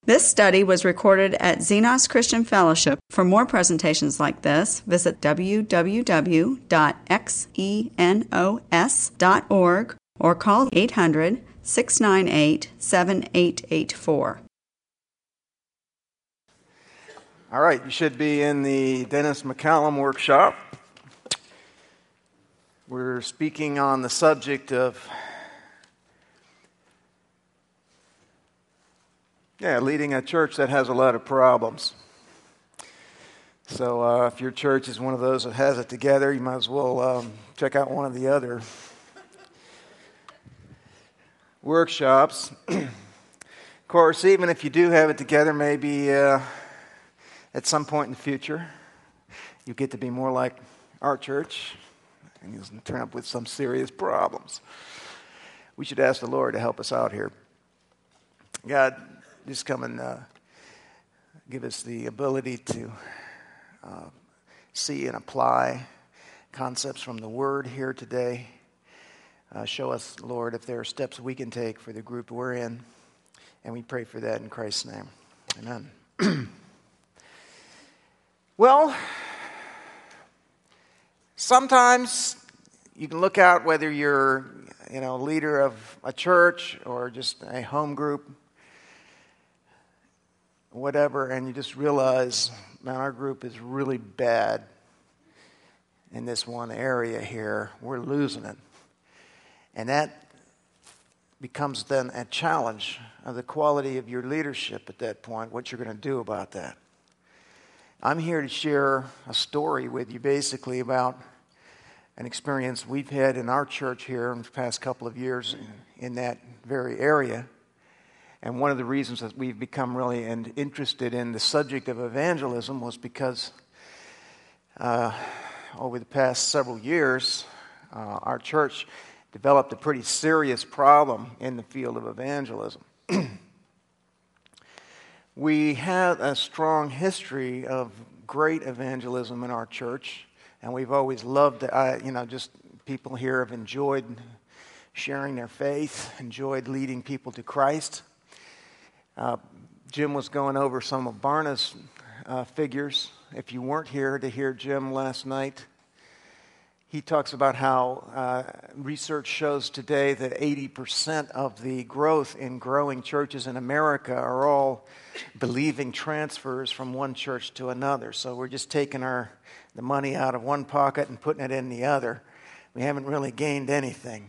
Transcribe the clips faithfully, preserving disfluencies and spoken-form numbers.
This study was recorded at Xenos Christian Fellowship. For more presentations like this, visit w w w dot xenos dot org or call eight hundred, six nine eight, seven eight eight four. All right, you should be in the Dennis McCallum workshop. We're speaking on the subject of yeah, leading a church that has a lot of problems. So uh, if your church is one of those that has it together, you might as well um, check out one of the other workshops. Of course, even if you do have it together, maybe uh, at some point in the future, you get to be more like our church, and you'll turn up with some serious problems. We should ask the Lord to help us out here. God, just come and uh, give us the ability to uh, see and apply concepts from the Word here today. Uh, show us, Lord, if there are steps we can take for the group we're in. And we pray for that in Christ's name. Amen. Well, sometimes you can look out whether you're, you know, leader of a church or just a home group, whatever, and you just realize, man, our group is really bad in this one area here. We're losing it. And that becomes then a challenge of the quality of your leadership at that point, what you're going to do about that. I'm here to share a story with you basically about an experience we've had in our church here in the past couple of years in, in that very area. And one of the reasons that we've become really interested in the subject of evangelism was because uh, over the past several years, uh, our church developed a pretty serious problem in the field of evangelism. We had a strong history of great evangelism in our church, and we've always loved it. I, you know, just people here have enjoyed sharing their faith, enjoyed leading people to Christ. Uh, Jim was going over some of Barna's uh, figures. If you weren't here to hear Jim last night, he talks about how uh, research shows today that eighty percent of the growth in growing churches in America are all believing transfers from one church to another. So we're just taking our the money out of one pocket and putting it in the other. We haven't really gained anything.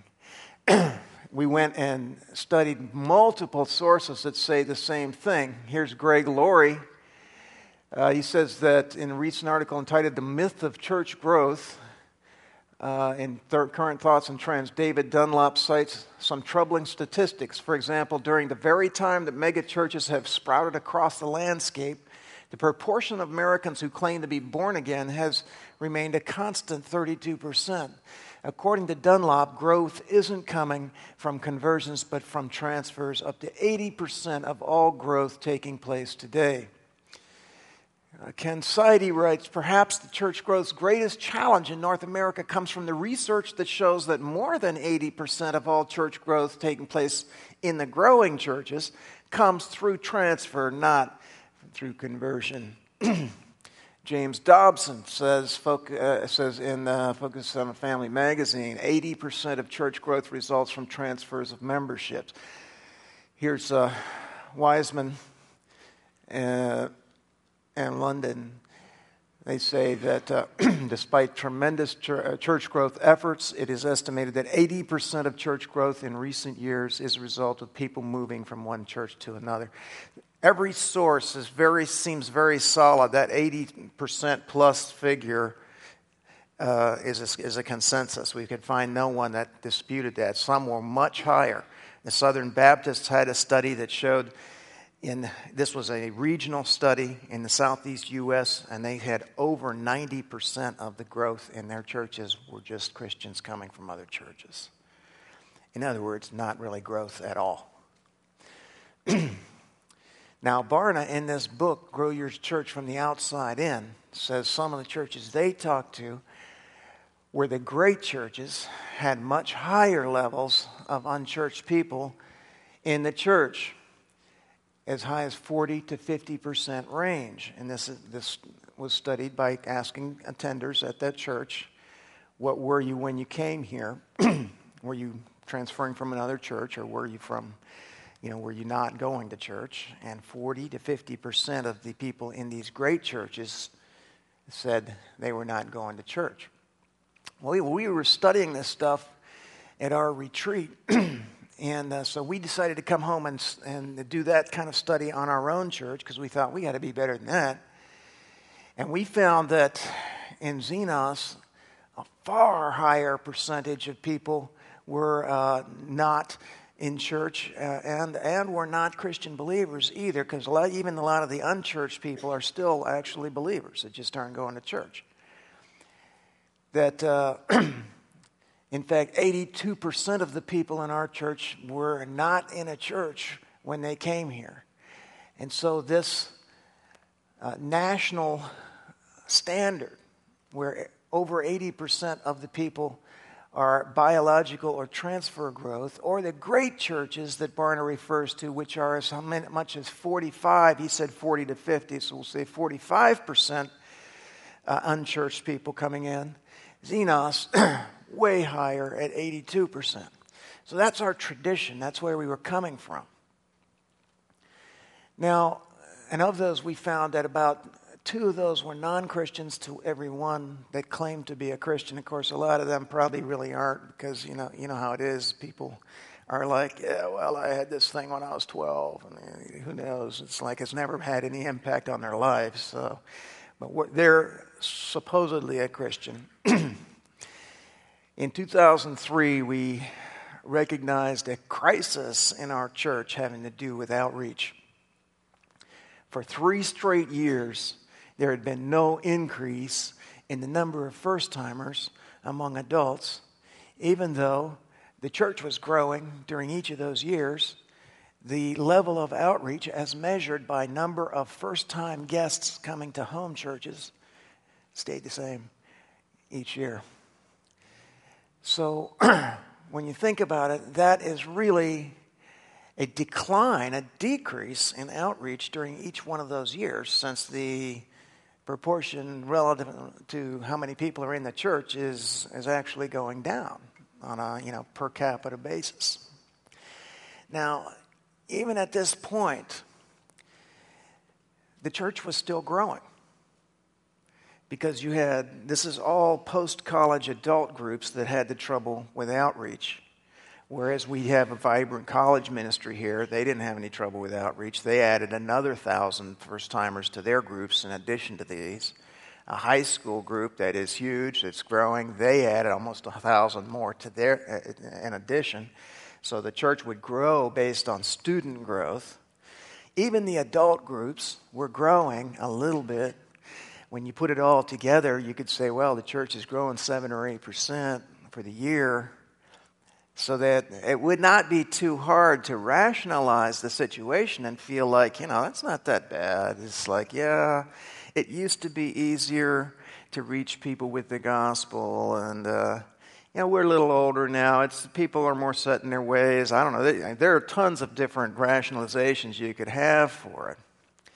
We went and studied multiple sources that say the same thing. Here's Greg Laurie. Uh, he says that in a recent article entitled The Myth of Church Growth, uh, in th- Current Thoughts and Trends, David Dunlop cites some troubling statistics. For example, during the very time that megachurches have sprouted across the landscape, the proportion of Americans who claim to be born again has remained a constant thirty-two percent. According to Dunlop, growth isn't coming from conversions, but from transfers. Up to eighty percent of all growth taking place today. Uh, Ken Sidey writes, perhaps the church growth's greatest challenge in North America comes from the research that shows that more than eighty percent of all church growth taking place in the growing churches comes through transfer, not through conversion. James Dobson says, uh, says in uh, Focus on the Family magazine, eighty percent of church growth results from transfers of memberships. Here's uh, Wiseman uh, and London. They say that uh, despite tremendous ch- uh, church growth efforts, it is estimated that eighty percent of church growth in recent years is a result of people moving from one church to another. Every source is very seems very solid. That eighty percent plus figure uh, is, a, is a consensus. We could find no one that disputed that. Some were much higher. The Southern Baptists had a study that showed, in this was a regional study in the southeast U S, and they had over ninety percent of the growth in their churches were just Christians coming from other churches. In other words, not really growth at all. Now, Barna, in this book, Grow Your Church from the Outside In, says some of the churches they talked to were the great churches, had much higher levels of unchurched people in the church. as high as forty to fifty percent range. And this, is, this was studied by asking attenders at that church, what were you when you came here? Were you transferring from another church, or were you from, you know, were you not going to church? And forty to fifty percent of the people in these great churches said they were not going to church. Well, we, we were studying this stuff at our retreat, and uh, so we decided to come home and, and do that kind of study on our own church, because we thought we got to be better than that. And we found that in Xenos, a far higher percentage of people were uh, not in church uh, and and were not Christian believers either, because even a lot of the unchurched people are still actually believers that just aren't going to church. That, uh, in fact, eighty-two percent of the people in our church were not in a church when they came here. And so this uh, national standard, where over eighty percent of the people are biological or transfer growth, or the great churches that Barna refers to, which are as much as forty-five, he said forty to fifty, so we'll say forty-five percent uh, unchurched people coming in. Xenos, way higher at eighty-two percent. So that's our tradition. That's where we were coming from. Now, and of those, we found that about two of those were non-Christians to every one that claimed to be a Christian. Of course, a lot of them probably really aren't, because you know you know how it is. People are like, yeah, well, I had this thing when I was twelve, and who knows? It's like it's never had any impact on their lives. So, but we're, they're supposedly a Christian. In two thousand three, we recognized a crisis in our church having to do with outreach. For three straight years, there had been no increase in the number of first-timers among adults, even though the church was growing during each of those years. The level of outreach, as measured by number of first-time guests coming to home churches, stayed the same each year. So when you think about it, that is really a decline, a decrease in outreach during each one of those years, since the proportion relative to how many people are in the church is is actually going down on a you know per capita basis. Now, even at this point, the church was still growing, because you had, this is all post-college adult groups that had the trouble with outreach. Whereas we have a vibrant college ministry here, they didn't have any trouble with outreach. They added another thousand first-timers to their groups in addition to these. A high school group that is huge, that's growing, they added almost a thousand more to their in addition. So the church would grow based on student growth. Even the adult groups were growing a little bit. When you put it all together, you could say, well, the church is growing seven or eight percent for the year. So that it would not be too hard to rationalize the situation and feel like, you know, that's not that bad. It's like, yeah, it used to be easier to reach people with the gospel, and uh, you know, we're a little older now. It's people are more set in their ways. I don't know. There are tons of different rationalizations you could have for it.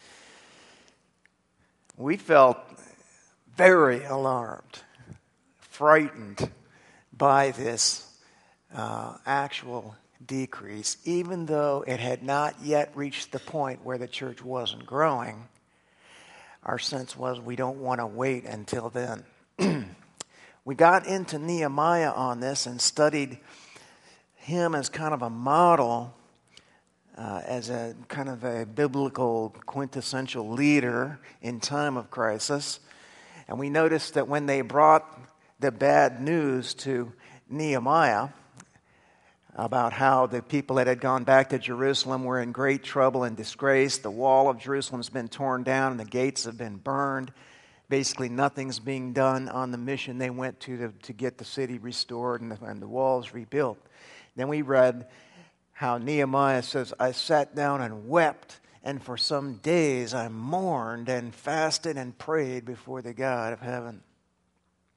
We felt very alarmed, frightened by this Uh, actual decrease, even though it had not yet reached the point where the church wasn't growing. Our sense was we don't want to wait until then. We got into Nehemiah on this and studied him as kind of a model, uh, as a kind of a biblical quintessential leader in time of crisis. And we noticed that when they brought the bad news to Nehemiah about how the people that had gone back to Jerusalem were in great trouble and disgrace. The wall of Jerusalem has been torn down and the gates have been burned. Basically, nothing's being done on the mission they went to to, to get the city restored and the, and the walls rebuilt. Then we read how Nehemiah says, I sat down and wept, and for some days I mourned and fasted and prayed before the God of heaven.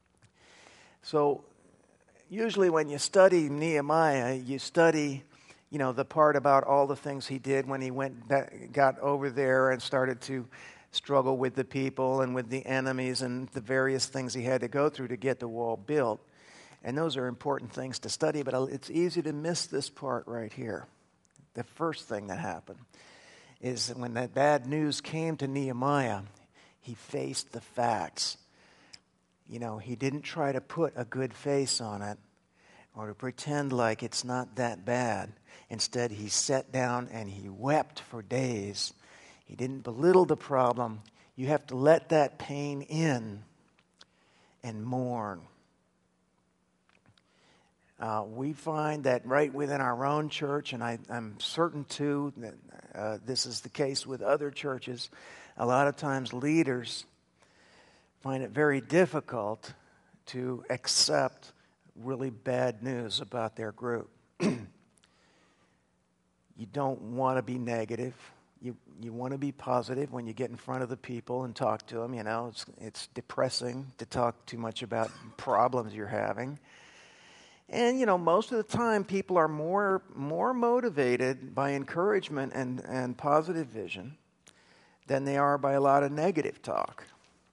So, usually when you study Nehemiah, you study you know, the part about all the things he did when he went back, got over there and started to struggle with the people and with the enemies and the various things he had to go through to get the wall built. And those are important things to study, but it's easy to miss this part right here. The first thing that happened is that when that bad news came to Nehemiah, he faced the facts. You know, he didn't try to put a good face on it or to pretend like it's not that bad. Instead, he sat down and he wept for days. He didn't belittle the problem. You have to let that pain in and mourn. Uh, we find that right within our own church, and I, I'm certain too that uh, this is the case with other churches, a lot of times leaders find it very difficult to accept really bad news about their group. You don't want to be negative. You you want to be positive when you get in front of the people and talk to them. You know, it's it's depressing to talk too much about problems you're having. And, you know, most of the time people are more more motivated by encouragement and, and positive vision than they are by a lot of negative talk.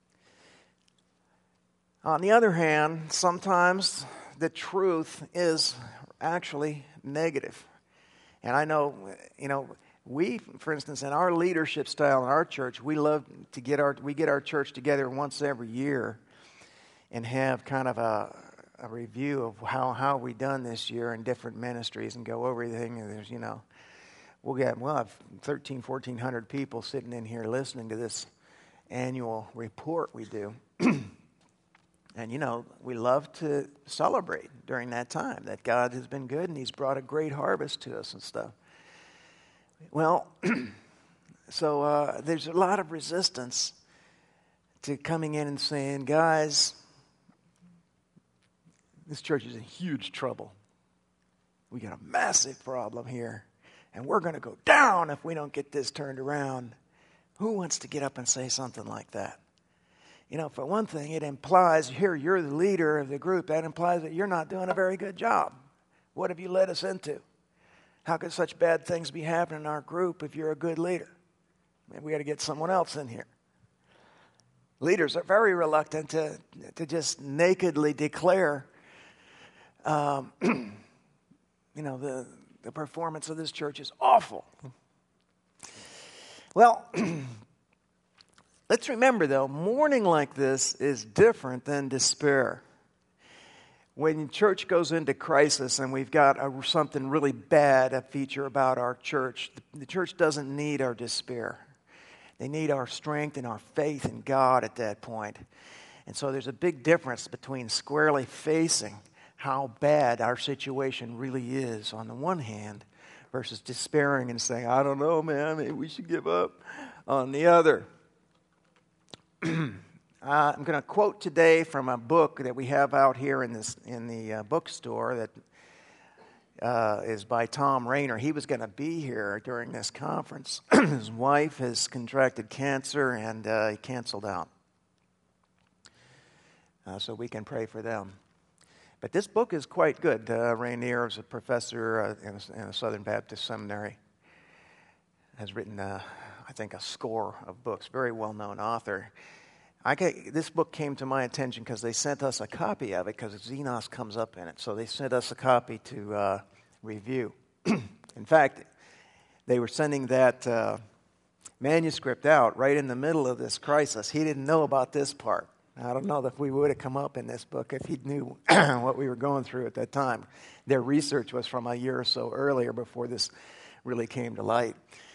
On the other hand, sometimes the truth is actually negative. And I know, you know, we, for instance, in our leadership style in our church, we love to get our, we get our church together once every year and have kind of a, a review of how, how we done this year in different ministries and go over everything. And there's, you know, we'll get, we'll have thirteen, fourteen hundred people sitting in here listening to this annual report we do. And, you know, we love to celebrate during that time that God has been good and he's brought a great harvest to us and stuff. Well, so uh, there's a lot of resistance to coming in and saying, guys, this church is in huge trouble. We got a massive problem here, and we're going to go down if we don't get this turned around. Who wants to get up and say something like that? You know, for one thing, it implies, here, you're the leader of the group. That implies that you're not doing a very good job. What have you led us into? How could such bad things be happening in our group if you're a good leader? Maybe we got to get someone else in here. Leaders are very reluctant to, to just nakedly declare, um, you know, the, the performance of this church is awful. Well, let's remember, though, mourning like this is different than despair. When church goes into crisis and we've got a, something really bad, a feature about our church, the, the church doesn't need our despair. They need our strength and our faith in God at that point. And so there's a big difference between squarely facing how bad our situation really is on the one hand versus despairing and saying, I don't know, man, maybe we should give up on the other. uh, I'm going to quote today from a book that we have out here in this in the uh, bookstore that uh, is by Tom Rainer. He was going to be here during this conference. His wife has contracted cancer and uh, he canceled out. Uh, so we can pray for them. But this book is quite good. Uh, Rainier is a professor uh, in, a, in a Southern Baptist seminary. Has written, uh, I think, a score of books. Very well-known author. I get, this book came to my attention because they sent us a copy of it because Xenos comes up in it. So they sent us a copy to uh, review. In fact, they were sending that uh, manuscript out right in the middle of this crisis. He didn't know about this part. I don't know if we would have come up in this book if he knew what we were going through at that time. Their research was from a year or so earlier before this really came to light.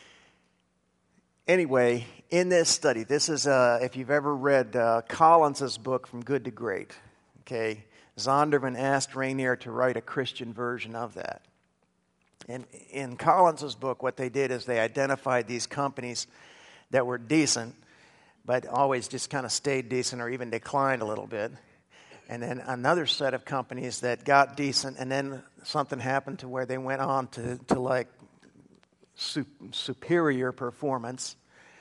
Anyway, in this study, this is, uh, if you've ever read uh, Collins's book, From Good to Great, okay, Zondervan asked Rainier to write a Christian version of that. And in Collins's book, what they did is they identified these companies that were decent, but always just kind of stayed decent or even declined a little bit. And then another set of companies that got decent, and then something happened to where they went on to, to like su- superior performance.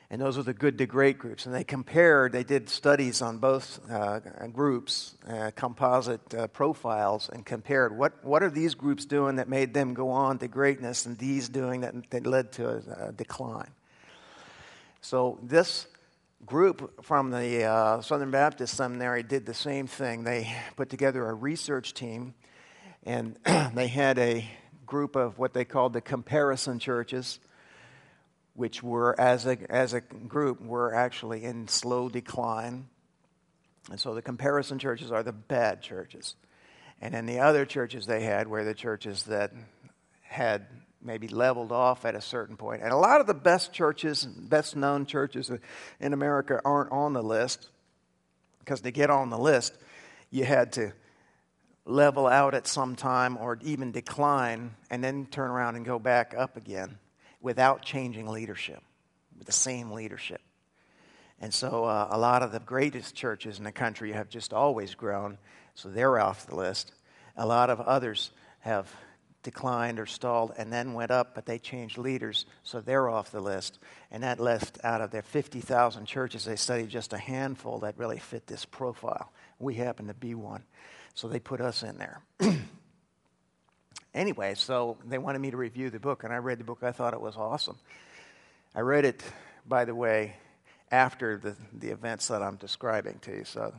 And those are the good to great groups. And they compared, they did studies on both uh, groups, uh, composite uh, profiles, and compared what, what are these groups doing that made them go on to greatness and these doing that, that led to a, a decline. So this group from the uh, Southern Baptist Seminary did the same thing. They put together a research team, and they had a group of what they called the comparison churches, which were, as a as a group, were actually in slow decline. And so the comparison churches are the bad churches. And then the other churches they had were the churches that had maybe leveled off at a certain point. And a lot of the best churches, best known churches in America aren't on the list, because to get on the list, you had to level out at some time or even decline and then turn around and go back up again, without changing leadership, with the same leadership. And so uh, a lot of the greatest churches in the country have just always grown, so they're off the list. A lot of others have declined or stalled and then went up, but they changed leaders, so they're off the list. And that left, out of their fifty thousand churches, they studied just a handful that really fit this profile. We happen to be one, so they put us in there. Anyway, so they wanted me to review the book, and I read the book. I thought it was awesome. I read it, by the way, after the, the events that I'm describing to you. So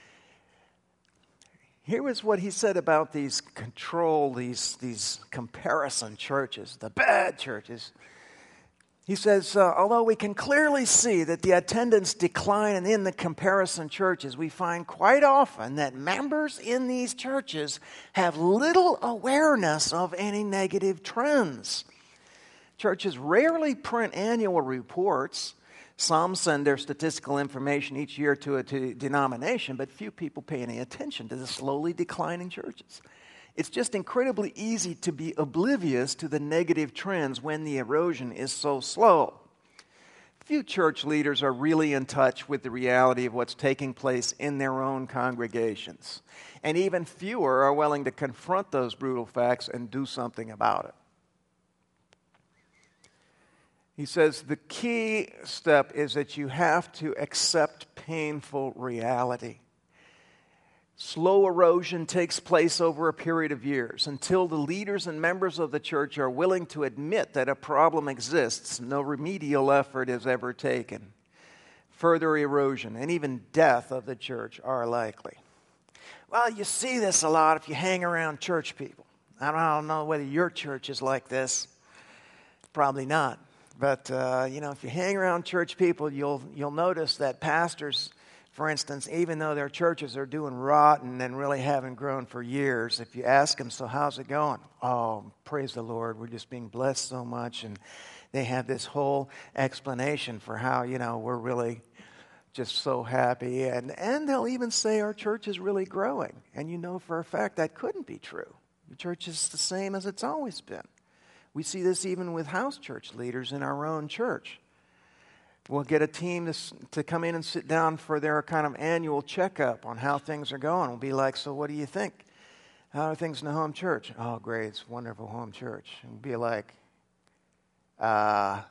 here was what he said about these control, these, these comparison churches, the bad churches. He says, uh, although we can clearly see that the attendance decline in the comparison churches, we find quite often that members in these churches have little awareness of any negative trends. Churches rarely print annual reports. Some send their statistical information each year to a to denomination, but few people pay any attention to the slowly declining churches. It's just incredibly easy to be oblivious to the negative trends when the erosion is so slow. Few church leaders are really in touch with the reality of what's taking place in their own congregations. And even fewer are willing to confront those brutal facts and do something about it. He says the key step is that you have to accept painful reality. Slow erosion takes place over a period of years. Until the leaders and members of the church are willing to admit that a problem exists, no remedial effort is ever taken. Further erosion and even death of the church are likely. Well, you see this a lot if you hang around church people. I don't know whether your church is like this. Probably not. But, uh, you know, if you hang around church people, you'll you'll notice that pastors, for instance, even though their churches are doing rotten and really haven't grown for years, if you ask them, so how's it going? Oh, praise the Lord, we're just being blessed so much. And they have this whole explanation for how, you know, we're really just so happy. And, and they'll even say our church is really growing. And you know for a fact that couldn't be true. The church is the same as it's always been. We see this even with house church leaders in our own church. We'll get a team to, to come in and sit down for their kind of annual checkup on how things are going. We'll be like, so what do you think? How are things in the home church? Oh, great, it's a wonderful home church. And we'll be like, uh,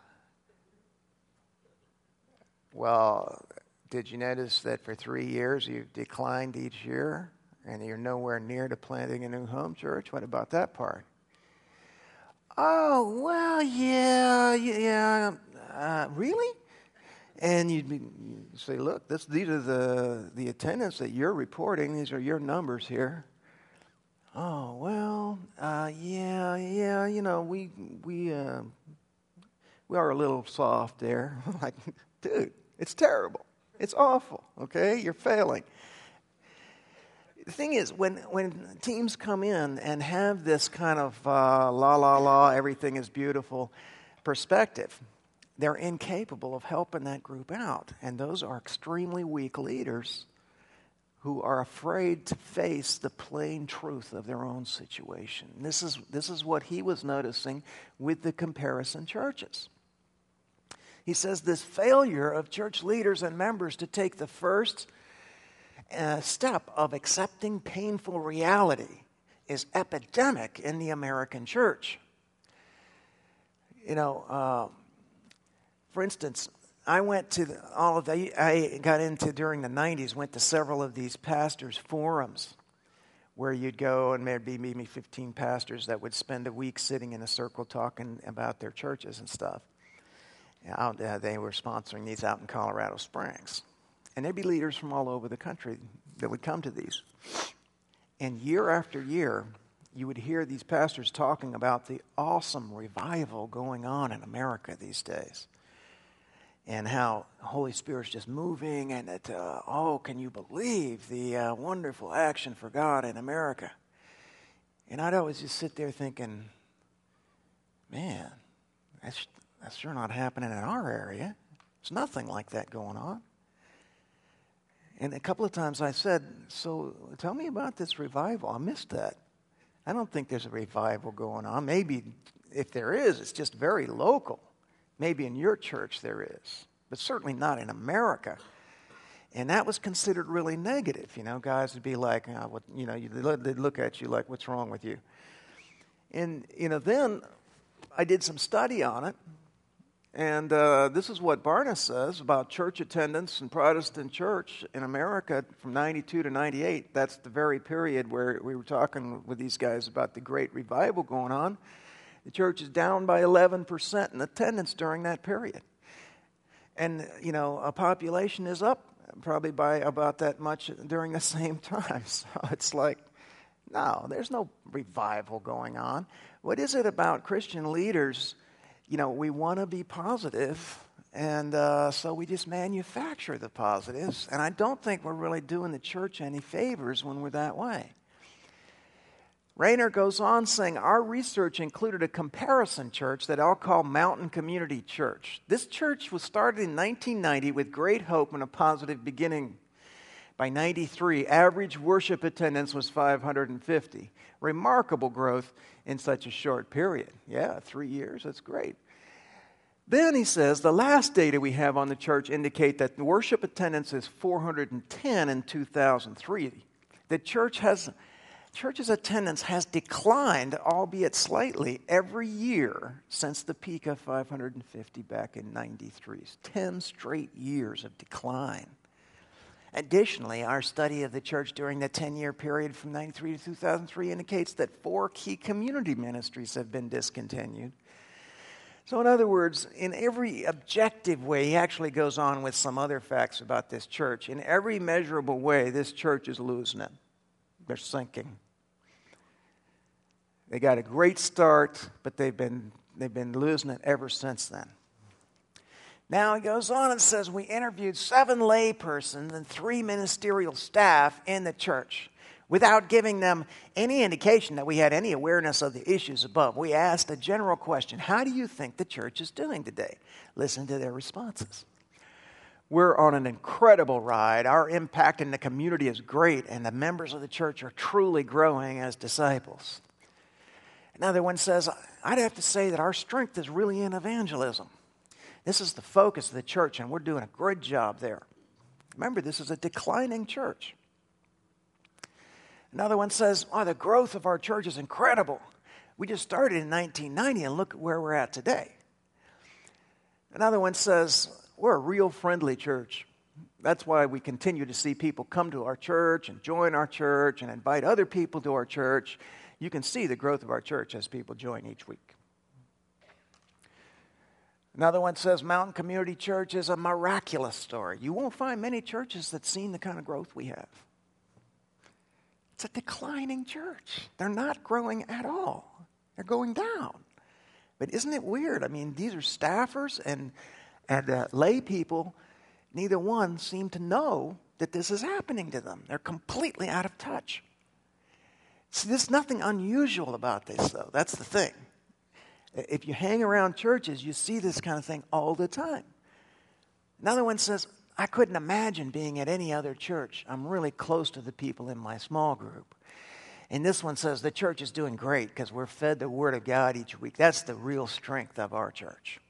well, did you notice that for three years you've declined each year and you're nowhere near to planting a new home church? What about that part? Oh, well, yeah, yeah, uh, really? And you'd, be, you'd say, look, this, these are the, the attendance that you're reporting. These are your numbers here. Oh, well, uh, yeah, yeah, you know, we we uh, we are a little soft there. Like, dude, it's terrible. It's awful, okay? You're failing. The thing is, when, when teams come in and have this kind of uh, la, la, la, everything is beautiful perspective, they're incapable of helping that group out. And those are extremely weak leaders who are afraid to face the plain truth of their own situation. This is, this is what he was noticing with the comparison churches. He says this failure of church leaders and members to take the first uh, step of accepting painful reality is epidemic in the American church. You know, uh, for instance, I went to the, all of the, I got into during the nineties, went to several of these pastors' forums where you'd go and there'd be maybe fifteen pastors that would spend a week sitting in a circle talking about their churches and stuff. Out, uh, they were sponsoring these out in Colorado Springs. And there'd be leaders from all over the country that would come to these. And year after year, you would hear these pastors talking about the awesome revival going on in America these days. And how the Holy Spirit's just moving, and that, uh, oh, can you believe the uh, wonderful action for God in America? And I'd always just sit there thinking, man, that's, that's sure not happening in our area. There's nothing like that going on. And a couple of times I said, so tell me about this revival. I missed that. I don't think there's a revival going on. Maybe if there is, it's just very local. Maybe in your church there is, but certainly not in America. And that was considered really negative. You know, guys would be like, oh, what, you know, they'd look at you like, what's wrong with you? And, you know, then I did some study on it. And uh, this is what Barna says about church attendance in Protestant church in America from ninety-two to ninety-eight. That's the very period where we were talking with these guys about the great revival going on. The church is down by eleven percent in attendance during that period. And, you know, a population is up probably by about that much during the same time. So it's like, no, there's no revival going on. What is it about Christian leaders? You know, we want to be positive, and uh, so we just manufacture the positives. And I don't think we're really doing the church any favors when we're that way. Rainer goes on saying, our research included a comparison church that I'll call Mountain Community Church. This church was started in nineteen ninety with great hope and a positive beginning. By ninety-three, average worship attendance was five hundred fifty. Remarkable growth in such a short period. Yeah, three years, that's great. Then he says, the last data we have on the church indicate that the worship attendance is four hundred ten in two thousand three. The church has... Church's attendance has declined, albeit slightly, every year since the peak of five hundred fifty back in ninety-three. Ten straight years of decline. Additionally, our study of the church during the ten-year period from ninety-three to two thousand three indicates that four key community ministries have been discontinued. So in other words, in every objective way, he actually goes on with some other facts about this church. In every measurable way, this church is losing it. They're sinking. They got a great start, but they've been they've been losing it ever since then. Now he goes on and says, we interviewed seven laypersons and three ministerial staff in the church without giving them any indication that we had any awareness of the issues above. We asked a general question, how do you think the church is doing today? Listen to their responses. We're on an incredible ride. Our impact in the community is great, and the members of the church are truly growing as disciples. Another one says, I'd have to say that our strength is really in evangelism. This is the focus of the church, and we're doing a great job there. Remember, this is a declining church. Another one says, oh, the growth of our church is incredible. We just started in nineteen ninety, and look at where we're at today. Another one says, we're a real friendly church. That's why we continue to see people come to our church and join our church and invite other people to our church. You can see the growth of our church as people join each week. Another one says Mountain Community Church is a miraculous story. You won't find many churches that's seen the kind of growth we have. It's a declining church. They're not growing at all. They're going down. But isn't it weird? I mean, these are staffers and, and uh, lay people. Neither one seem to know that this is happening to them. They're completely out of touch. See, there's nothing unusual about this, though. That's the thing. If you hang around churches, you see this kind of thing all the time. Another one says, I couldn't imagine being at any other church. I'm really close to the people in my small group. And this one says, the church is doing great because we're fed the Word of God each week. That's the real strength of our church.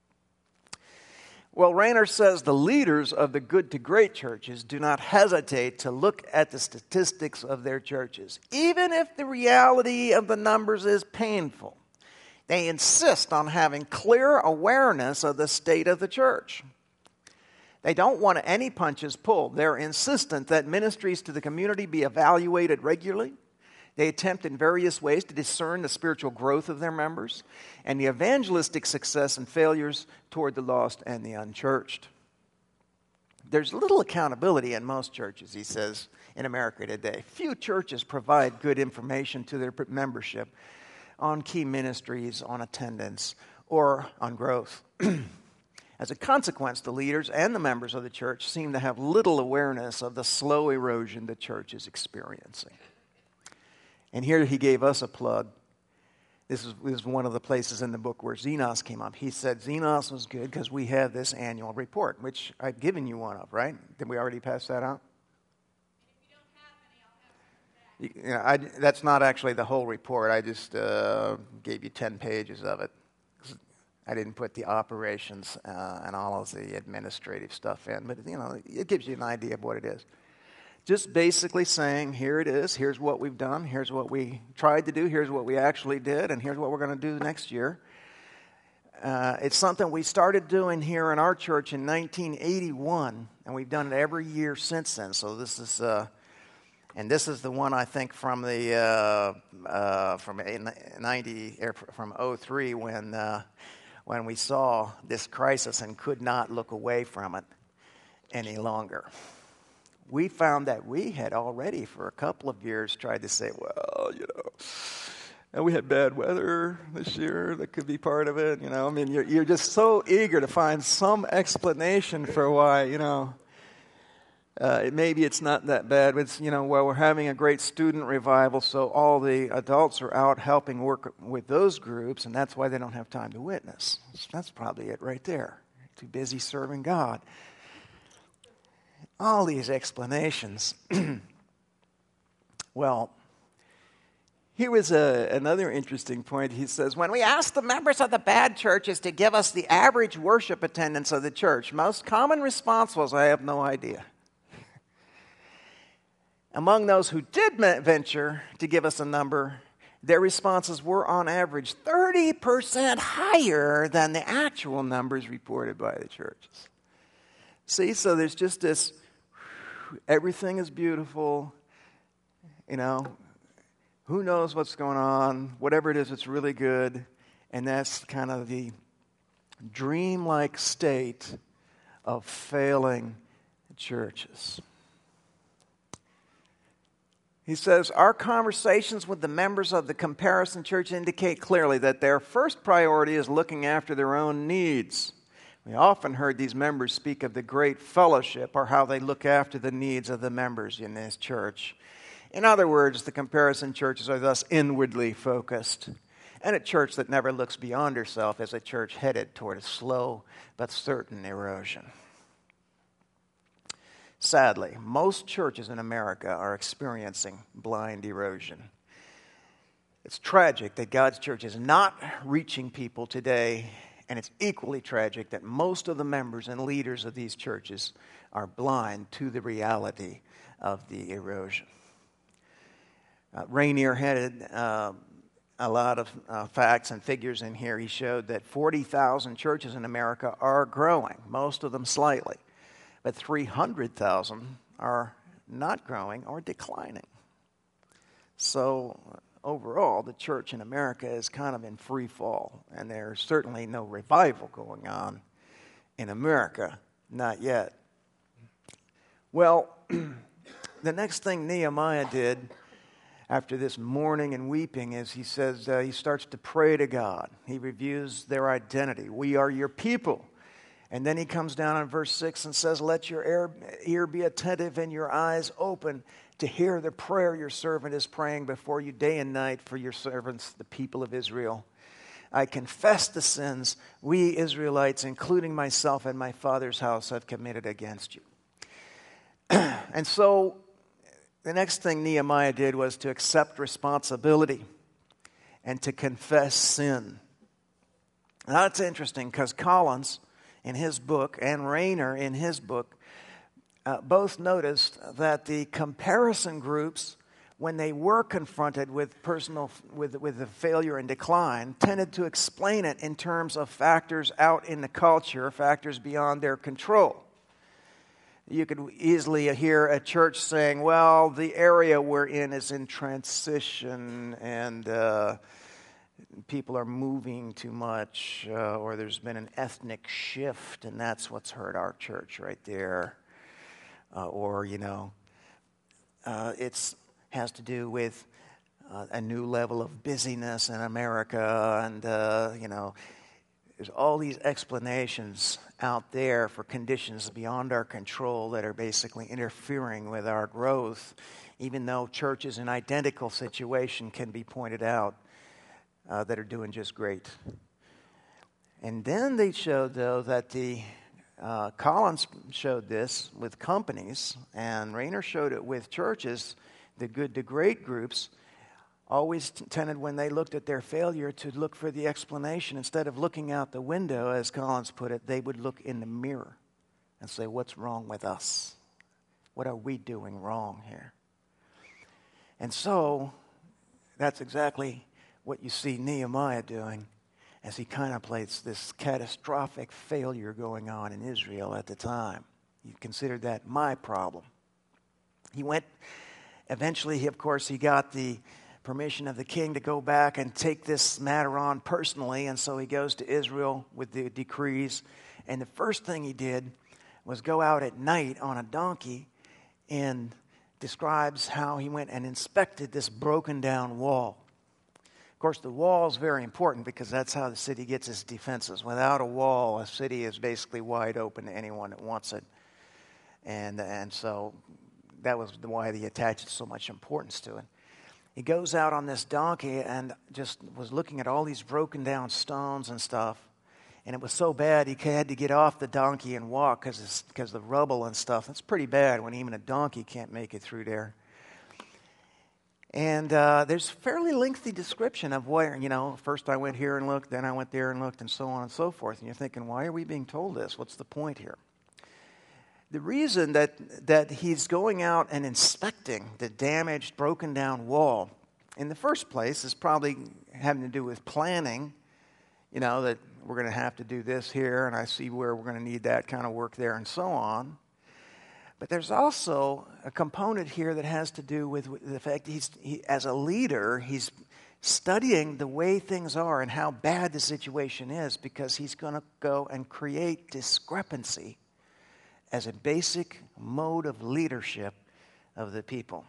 Well, Rainer says the leaders of the good to great churches do not hesitate to look at the statistics of their churches, even if the reality of the numbers is painful. They insist on having clear awareness of the state of the church. They don't want any punches pulled. They're insistent that ministries to the community be evaluated regularly. They attempt in various ways to discern the spiritual growth of their members and the evangelistic success and failures toward the lost and the unchurched. There's little accountability in most churches, he says, in America today. Few churches provide good information to their membership on key ministries, on attendance, or on growth. As a consequence, the leaders and the members of the church seem to have little awareness of the slow erosion the church is experiencing. And here he gave us a plug. This is, this is one of the places in the book where Xenos came up. He said Xenos was good because we have this annual report, which I've given you one of, right? Did we already pass that out? You know, I, that's not actually the whole report. I just uh, gave you ten pages of it. I didn't put the operations uh, and all of the administrative stuff in, but you know, it gives you an idea of what it is. Just basically saying, here it is, here's what we've done, here's what we tried to do, here's what we actually did, and here's what we're going to do next year. Uh, it's something we started doing here in our church in nineteen eighty-one, and we've done it every year since then. So this is, uh, and this is the one I think from the uh, uh, from ninety or from oh three when uh, when we saw this crisis and could not look away from it any longer. We found that we had already, for a couple of years, tried to say, well, you know, and we had bad weather this year. That could be part of it. You know, I mean, you're, you're just so eager to find some explanation for why, you know, uh, it, maybe it's not that bad. It's, you know, well, we're having a great student revival, so all the adults are out helping work with those groups, and that's why they don't have time to witness. That's probably it right there. Too busy serving God. All these explanations. Well, here was a, another interesting point. He says, when we asked the members of the bad churches to give us the average worship attendance of the church, most common response was, I have no idea. Among those who did venture to give us a number, their responses were on average thirty percent higher than the actual numbers reported by the churches. See, so there's just this, everything is beautiful, you know, who knows what's going on, whatever it is, it's really good, and that's kind of the dreamlike state of failing churches. He says, our conversations with the members of the Comparison Church indicate clearly that their first priority is looking after their own needs. We often heard these members speak of the great fellowship or how they look after the needs of the members in this church. In other words, the Comparison Churches are thus inwardly focused. And a church that never looks beyond herself is a church headed toward a slow but certain erosion. Sadly, most churches in America are experiencing blind erosion. It's tragic that God's church is not reaching people today, and it's equally tragic that most of the members and leaders of these churches are blind to the reality of the erosion. Uh, Rainier had uh, a lot of uh, facts and figures in here. He showed that forty thousand churches in America are growing, most of them slightly. But three hundred thousand are not growing or declining. So overall, the church in America is kind of in free fall, and there's certainly no revival going on in America, not yet. Well, the next thing Nehemiah did after this mourning and weeping is he says uh, he starts to pray to God. He reviews their identity. We are your people. And then he comes down in verse six and says, let your ear be attentive and your eyes open to hear the prayer your servant is praying before you day and night for your servants, the people of Israel. I confess the sins we Israelites, including myself and my father's house, have committed against you. And so the next thing Nehemiah did was to accept responsibility and to confess sin. Now that's interesting because Collins, in his book, and Rayner in his book, uh, both noticed that the comparison groups, when they were confronted with personal with with the failure and decline, tended to explain it in terms of factors out in the culture, factors beyond their control. You could easily hear a church saying, well, the area we're in is in transition and uh, people are moving too much, uh, or there's been an ethnic shift, and that's what's hurt our church right there. Uh, or, you know, uh, it's has to do with uh, a new level of busyness in America, and, uh, you know, there's all these explanations out there for conditions beyond our control that are basically interfering with our growth, even though churches in identical situation can be pointed out uh, that are doing just great. And then they showed, though, that the uh, Collins showed this with companies, and Rainer showed it with churches, the good to great groups, always tended, when they looked at their failure, to look for the explanation. Instead of looking out the window, as Collins put it, they would look in the mirror and say, what's wrong with us? What are we doing wrong here? And so, that's exactly what you see Nehemiah doing as he contemplates this catastrophic failure going on in Israel at the time. He considered that my problem. He went, eventually, he, of course, he got the permission of the king to go back and take this matter on personally, and so he goes to Israel with the decrees, and the first thing he did was go out at night on a donkey and describes how he went and inspected this broken down wall. Of course, the wall is very important because that's how the city gets its defenses. Without a wall, a city is basically wide open to anyone that wants it, and, and so that was why he attached so much importance to it. He goes out on this donkey and just was looking at all these broken down stones and stuff. And it was so bad he had to get off the donkey and walk because because the rubble and stuff. That's pretty bad when even a donkey can't make it through there. And uh, there's a fairly lengthy description of where, you know, first I went here and looked, then I went there and looked, and so on and so forth. And you're thinking, why are we being told this? What's the point here? The reason that, that he's going out and inspecting the damaged, broken down wall, in the first place, is probably having to do with planning. You know, that we're going to have to do this here, and I see where we're going to need that kind of work there, and so on. But there's also a component here that has to do with the fact that he's, he, as a leader, he's studying the way things are and how bad the situation is, because he's going to go and create discrepancy as a basic mode of leadership of the people.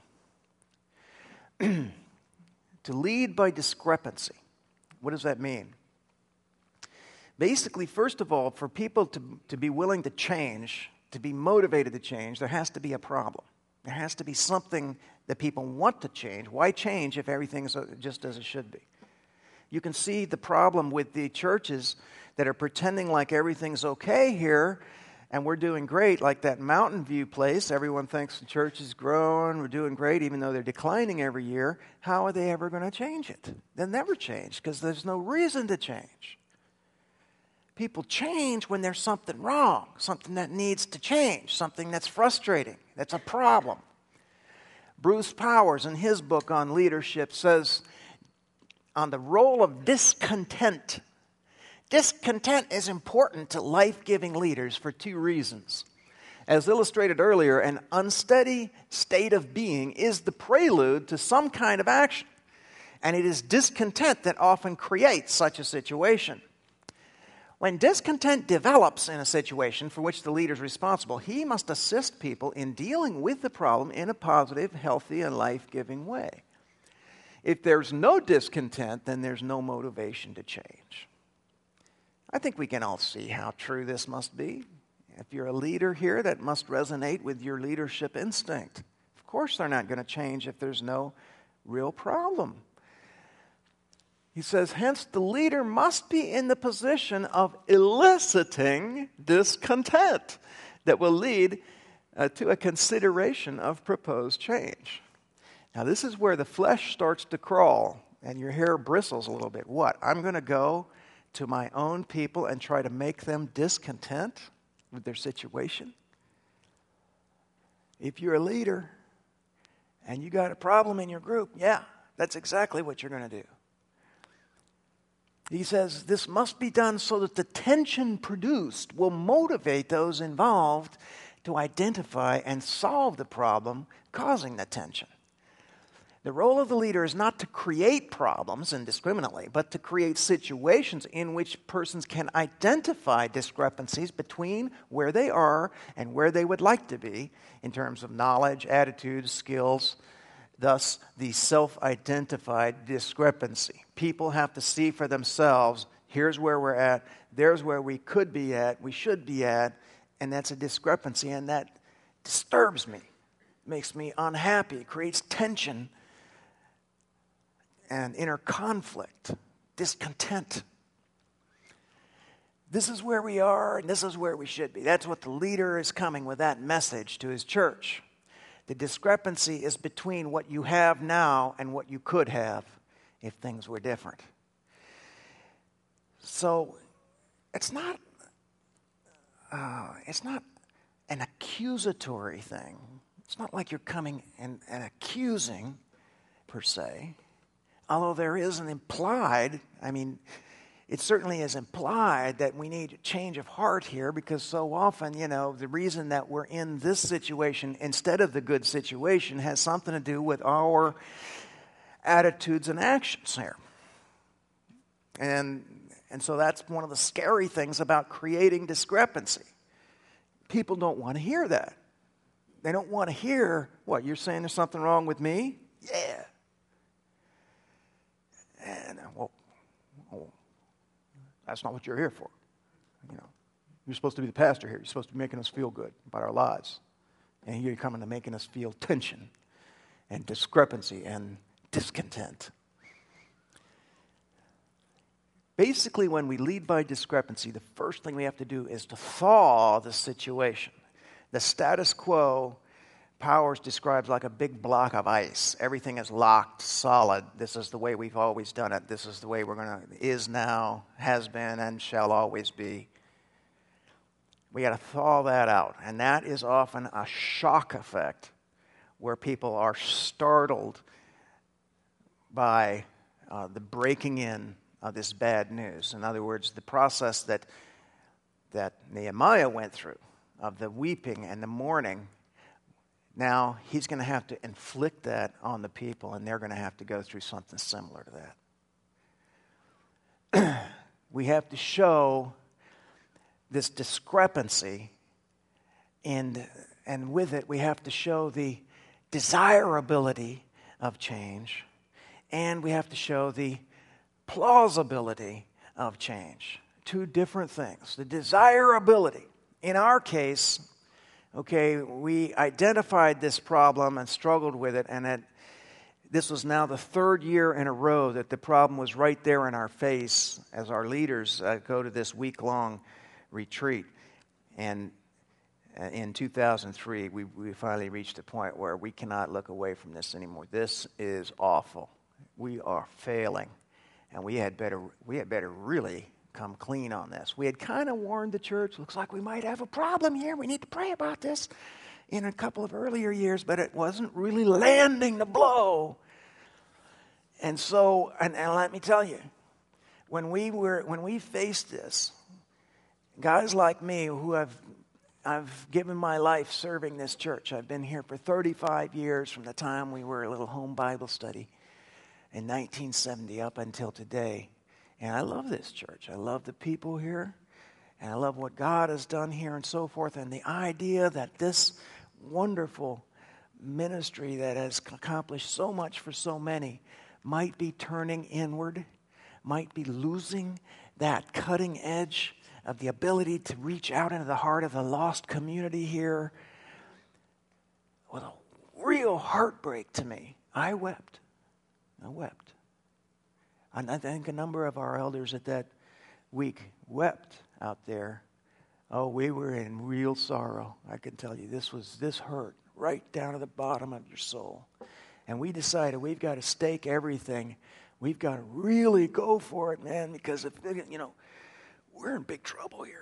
To lead by discrepancy. What does that mean? Basically, first of all, for people to, to be willing to change, to be motivated to change, there has to be a problem. There has to be something that people want to change. Why change if everything's just as it should be? You can see the problem with the churches that are pretending like everything's okay here, and we're doing great, like that Mountain View place. Everyone thinks the church is growing, we're doing great, even though they're declining every year. How are they ever going to change it? They'll never change, because there's no reason to change. People change when there's something wrong, something that needs to change, something that's frustrating, that's a problem. Bruce Powers, in his book on leadership, says on the role of discontent. Discontent is important to life-giving leaders for two reasons. As illustrated earlier, an unsteady state of being is the prelude to some kind of action, and it is discontent that often creates such a situation. When discontent develops in a situation for which the leader is responsible, he must assist people in dealing with the problem in a positive, healthy, and life-giving way. If there's no discontent, then there's no motivation to change. I think we can all see how true this must be. If you're a leader here, that must resonate with your leadership instinct. Of course they're not going to change if there's no real problem. He says, hence the leader must be in the position of eliciting discontent that will lead uh, to a consideration of proposed change. Now this is where the flesh starts to crawl and your hair bristles a little bit. What? I'm going to go to my own people and try to make them discontent with their situation? If you're a leader and you got a problem in your group, yeah, that's exactly what you're going to do. He says this must be done so that the tension produced will motivate those involved to identify and solve the problem causing the tension. The role of the leader is not to create problems indiscriminately, but to create situations in which persons can identify discrepancies between where they are and where they would like to be in terms of knowledge, attitudes, skills, thus the self-identified discrepancy. People have to see for themselves, here's where we're at, there's where we could be at, we should be at, and that's a discrepancy, and that disturbs me, makes me unhappy, creates tension and inner conflict, discontent. This is where we are, and this is where we should be. That's what the leader is coming with that message to his church. The discrepancy is between what you have now and what you could have if things were different. So it's not, uh, it's not an accusatory thing. It's not like you're coming and, and accusing per se. Although there is an implied, I mean, it certainly is implied that we need a change of heart here, because so often, you know, the reason that we're in this situation instead of the good situation has something to do with our attitudes and actions here. And, and so that's one of the scary things about creating discrepancy. People don't want to hear that. They don't want to hear, what, you're saying there's something wrong with me? Yeah. And, well, well, that's not what you're here for. You know, you're supposed to be the pastor here. You're supposed to be making us feel good about our lives. And here you're coming to making us feel tension and discrepancy and discontent. Basically, when we lead by discrepancy, the first thing we have to do is to thaw the situation. The status quo, Powers describes like a big block of ice. Everything is locked, solid. This is the way we've always done it. This is the way we're going to, is now, has been, and shall always be. We got to thaw that out. And that is often a shock effect where people are startled by uh, the breaking in of this bad news. In other words, the process that, that Nehemiah went through of the weeping and the mourning. Now, he's going to have to inflict that on the people, and they're going to have to go through something similar to that. We have to show this discrepancy, and, and with it, we have to show the desirability of change, and we have to show the plausibility of change. Two different things. The desirability. In our case, okay, we identified this problem and struggled with it, and it, this was now the third year in a row that the problem was right there in our face as our leaders uh, go to this week-long retreat. And uh, in two thousand three, we, we finally reached a point where we cannot look away from this anymore. This is awful. We are failing, and we had better we had better really come clean on this. We had kind of warned the church, looks like we might have a problem here. We need to pray about this in a couple of earlier years, but it wasn't really landing the blow. And so, and, and let me tell you, when we were when we faced this, guys like me who have I've given my life serving this church. I've been here for thirty-five years from the time we were a little home Bible study in nineteen seventy up until today. And I love this church. I love the people here. And I love what God has done here and so forth. And the idea that this wonderful ministry that has accomplished so much for so many might be turning inward, might be losing that cutting edge of the ability to reach out into the heart of the lost community here was a real heartbreak to me. I wept. I wept. And I think a number of our elders at that week wept out there. Oh, we were in real sorrow. I can tell you, this was this hurt right down to the bottom of your soul. And we decided we've got to stake everything. We've got to really go for it, man, because if you know, we're in big trouble here.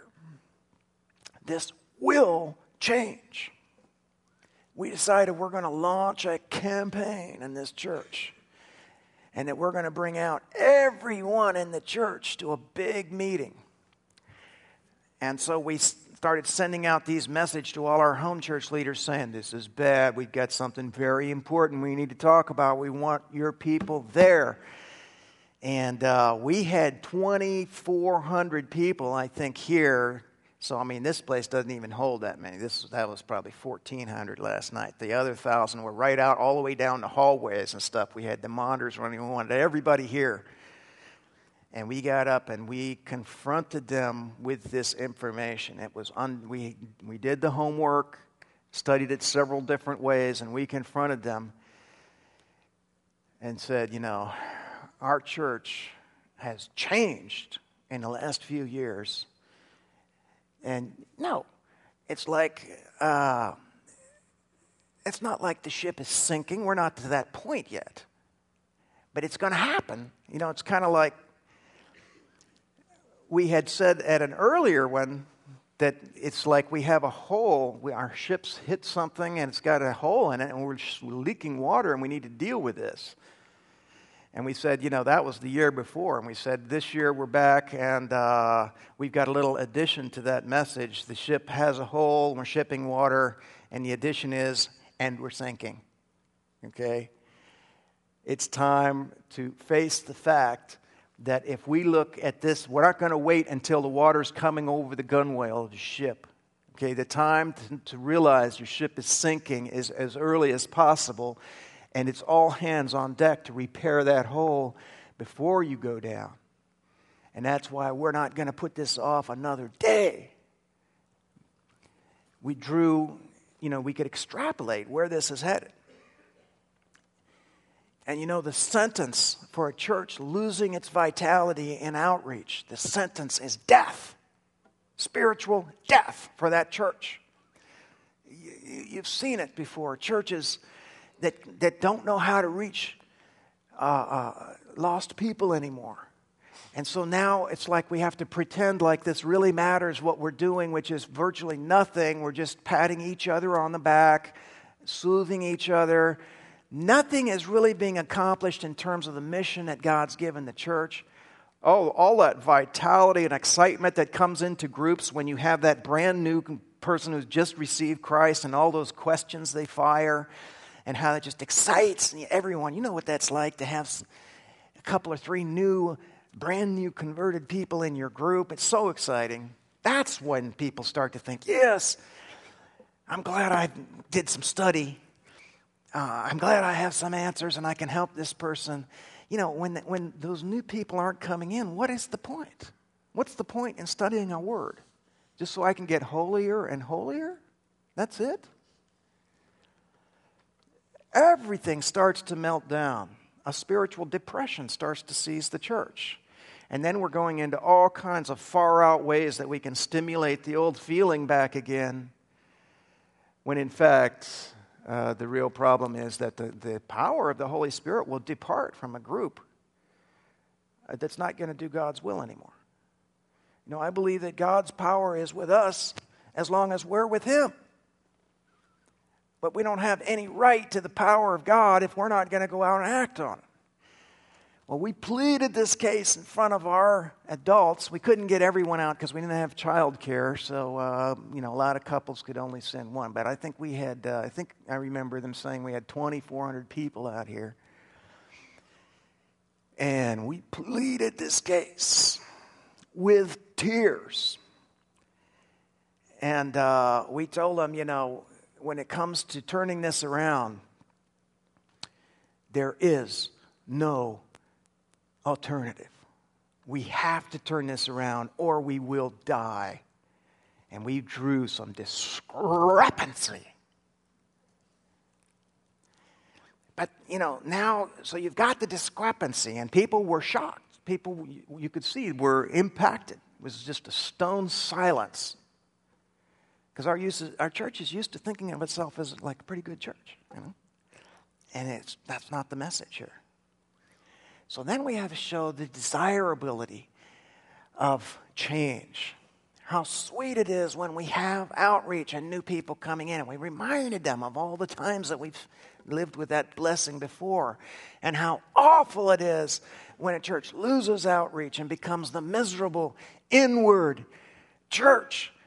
This will change. We decided we're going to launch a campaign in this church. And that we're going to bring out everyone in the church to a big meeting. And so we started sending out these messages to all our home church leaders saying, this is bad. We've got something very important we need to talk about. We want your people there. And uh, we had twenty-four hundred people, I think, here. So, I mean, this place doesn't even hold that many. This That was probably fourteen hundred last night. The other one thousand were right out all the way down the hallways and stuff. We had the monitors running. We wanted everybody here. And we got up and we confronted them with this information. It was un- we we did the homework, studied it several different ways, and we confronted them and said, you know, our church has changed in the last few years. And no, it's like, uh, it's not like the ship is sinking. We're not to that point yet. But it's going to happen. You know, it's kind of like we had said at an earlier one that it's like we have a hole. We, our ship's hit something and it's got a hole in it and we're just leaking water and we need to deal with this. And we said, you know, that was the year before. And we said, this year we're back and uh, we've got a little addition to that message. The ship has a hole, we're shipping water, and the addition is, and we're sinking. Okay? It's time to face the fact that if we look at this, we're not going to wait until the water's coming over the gunwale of the ship. Okay? The time to, to realize your ship is sinking is as early as possible. And it's all hands on deck to repair that hole before you go down. And that's why we're not going to put this off another day. We drew, you know, we could extrapolate where this is headed. And you know, the sentence for a church losing its vitality in outreach, the sentence is death. Spiritual death for that church. You've seen it before. Churches that that don't know how to reach uh, uh, lost people anymore. And so now it's like we have to pretend like this really matters what we're doing, which is virtually nothing. We're just patting each other on the back, soothing each other. Nothing is really being accomplished in terms of the mission that God's given the church. Oh, all that vitality and excitement that comes into groups when you have that brand new person who's just received Christ and all those questions they fire. And how it just excites everyone. You know what that's like to have a couple or three new, brand new converted people in your group. It's so exciting. That's when people start to think, yes, I'm glad I did some study. Uh, I'm glad I have some answers and I can help this person. You know, when when those new people aren't coming in, what is the point? What's the point in studying a word? Just so I can get holier and holier? That's it? Everything starts to melt down. A spiritual depression starts to seize the church. And then we're going into all kinds of far-out ways that we can stimulate the old feeling back again, when in fact, uh, the real problem is that the, the power of the Holy Spirit will depart from a group that's not going to do God's will anymore. You know, I believe that God's power is with us as long as we're with Him. But we don't have any right to the power of God if we're not going to go out and act on it. Well, we pleaded this case in front of our adults. We couldn't get everyone out because we didn't have child care. So, uh, you know, a lot of couples could only send one. But I think we had, uh, I think I remember them saying we had twenty-four hundred people out here. And we pleaded this case with tears. And uh, we told them, you know, when it comes to turning this around, there is no alternative. We have to turn this around or we will die. And we drew some discrepancy. But, you know, now, so you've got the discrepancy and people were shocked. People, you could see, were impacted. It was just a stone silence. Because our, our church is used to thinking of itself as like a pretty good church, you know? And it's that's not the message here. So then we have to show the desirability of change. How sweet it is when we have outreach and new people coming in. And we reminded them of all the times that we've lived with that blessing before. And how awful it is when a church loses outreach and becomes the miserable, inward church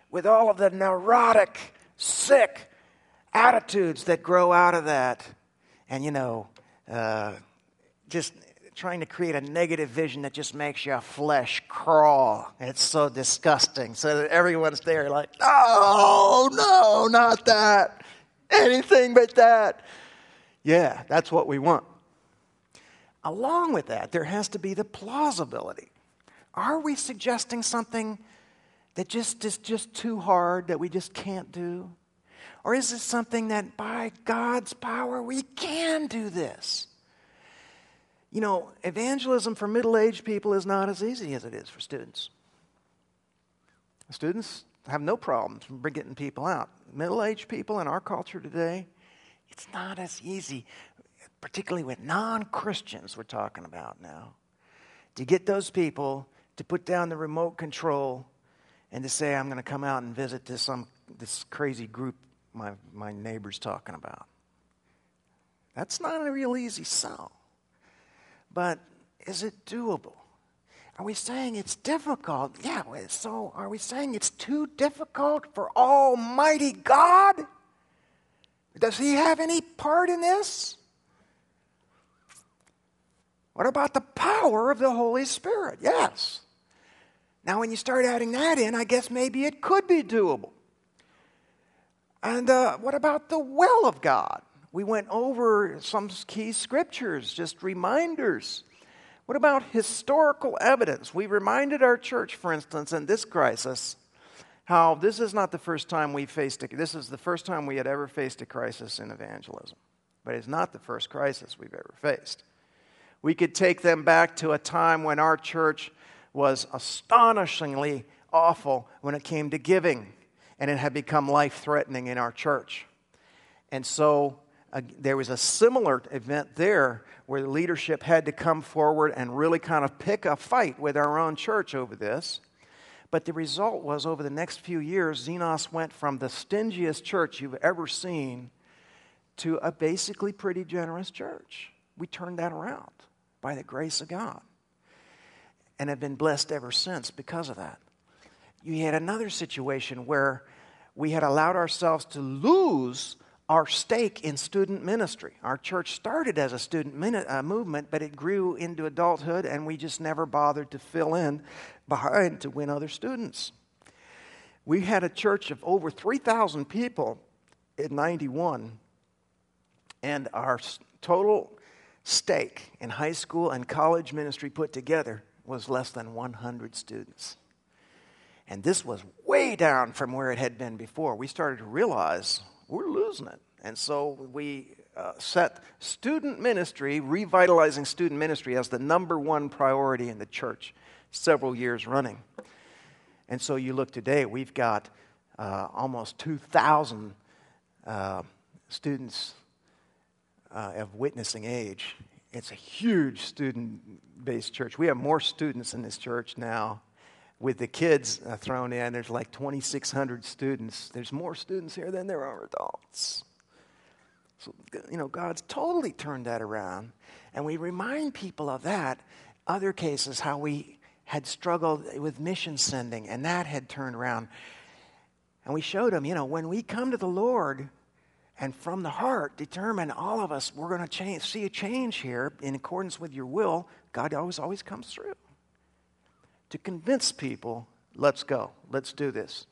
with all of the neurotic, sick attitudes that grow out of that. And, you know, uh, just trying to create a negative vision that just makes your flesh crawl. It's so disgusting. So that everyone's there like, oh, no, not that. Anything but that. Yeah, that's what we want. Along with that, there has to be the plausibility. Are we suggesting something that just is just too hard, that we just can't do? Or is it something that by God's power we can do this? You know, evangelism for middle-aged people is not as easy as it is for students. Students have no problems getting people out. Middle-aged people in our culture today, it's not as easy, particularly with non-Christians we're talking about now, to get those people to put down the remote control and to say, I'm going to come out and visit this some this crazy group my, my neighbor's talking about. That's not a real easy sell. But is it doable? Are we saying it's difficult? Yeah, so are we saying it's too difficult for Almighty God? Does He have any part in this? What about the power of the Holy Spirit? Yes. Now, when you start adding that in, I guess maybe it could be doable. And uh, what about the will of God? We went over some key scriptures, just reminders. What about historical evidence? We reminded our church, for instance, in this crisis, how this is not the first time we faced it. This is the first time we had ever faced a crisis in evangelism. But it's not the first crisis we've ever faced. We could take them back to a time when our church was astonishingly awful when it came to giving, and it had become life-threatening in our church. And so uh, there was a similar event there where the leadership had to come forward and really kind of pick a fight with our own church over this. But the result was, over the next few years, Xenos went from the stingiest church you've ever seen to a basically pretty generous church. We turned that around by the grace of God, and have been blessed ever since because of that. You had another situation where we had allowed ourselves to lose our stake in student ministry. Our church started as a student min- uh, movement, but it grew into adulthood, and we just never bothered to fill in behind to win other students. We had a church of over three thousand people in ninety-one, and our total stake in high school and college ministry put together was less than one hundred students. And this was way down from where it had been before. We started to realize we're losing it. And so we uh, set student ministry, revitalizing student ministry, as the number one priority in the church several years running. And so you look today, we've got uh, almost two thousand uh, students uh, of witnessing age. It's a huge student-based church. We have more students in this church now. With the kids uh, thrown in, there's like twenty-six hundred students. There's more students here than there are adults. So, you know, God's totally turned that around. And we remind people of that. Other cases, how we had struggled with mission sending, and that had turned around. And we showed them, you know, when we come to the Lord and from the heart determine all of us, we're going to change, see a change here in accordance with your will, God always, always comes through to convince people, let's go, let's do this.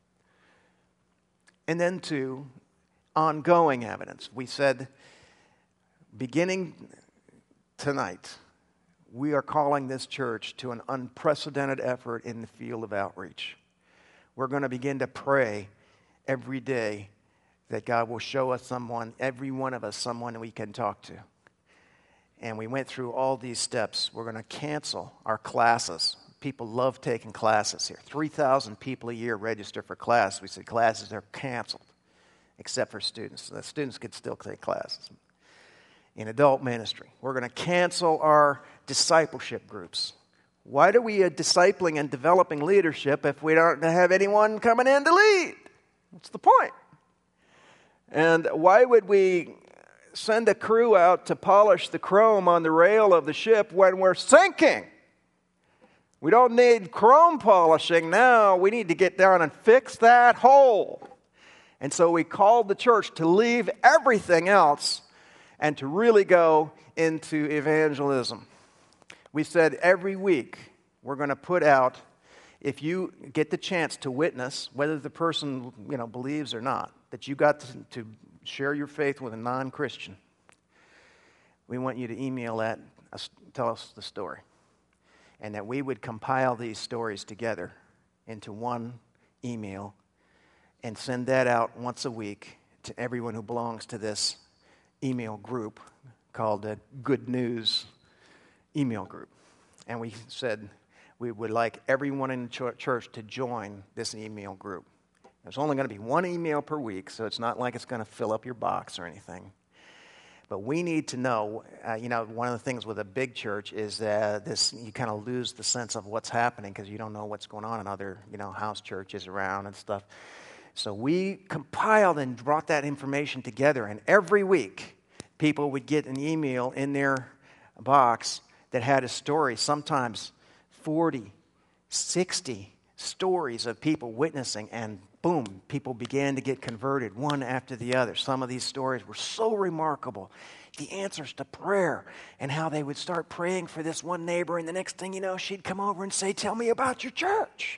And then to ongoing evidence. We said, beginning tonight, we are calling this church to an unprecedented effort in the field of outreach. We're going to begin to pray every day that God will show us someone, every one of us, someone we can talk to. And we went through all these steps. We're going to cancel our classes. People love taking classes here. three thousand people a year register for class. We said classes are canceled, except for students. The students could still take classes. In adult ministry, we're going to cancel our discipleship groups. Why do we are discipling and developing leadership if we don't have anyone coming in to lead? What's the point? And why would we send a crew out to polish the chrome on the rail of the ship when we're sinking? We don't need chrome polishing now. We need to get down and fix that hole. And so we called the church to leave everything else and to really go into evangelism. We said every week we're going to put out, if you get the chance to witness, whether the person, you know, believes or not, that you got to, to share your faith with a non-Christian, we want you to email that, uh, tell us the story. And that we would compile these stories together into one email and send that out once a week to everyone who belongs to this email group called the Good News email group. And we said we would like everyone in the church to join this email group. There's only going to be one email per week, so it's not like it's going to fill up your box or anything. But we need to know, uh, you know, one of the things with a big church is that this you kind of lose the sense of what's happening because you don't know what's going on in other, you know, house churches around and stuff. So we compiled and brought that information together, and every week people would get an email in their box that had a story, sometimes forty, sixty stories of people witnessing, and boom, people began to get converted one after the other. Some of these stories were so remarkable. The answers to prayer and how they would start praying for this one neighbor, and the next thing you know, she'd come over and say, "Tell me about your church."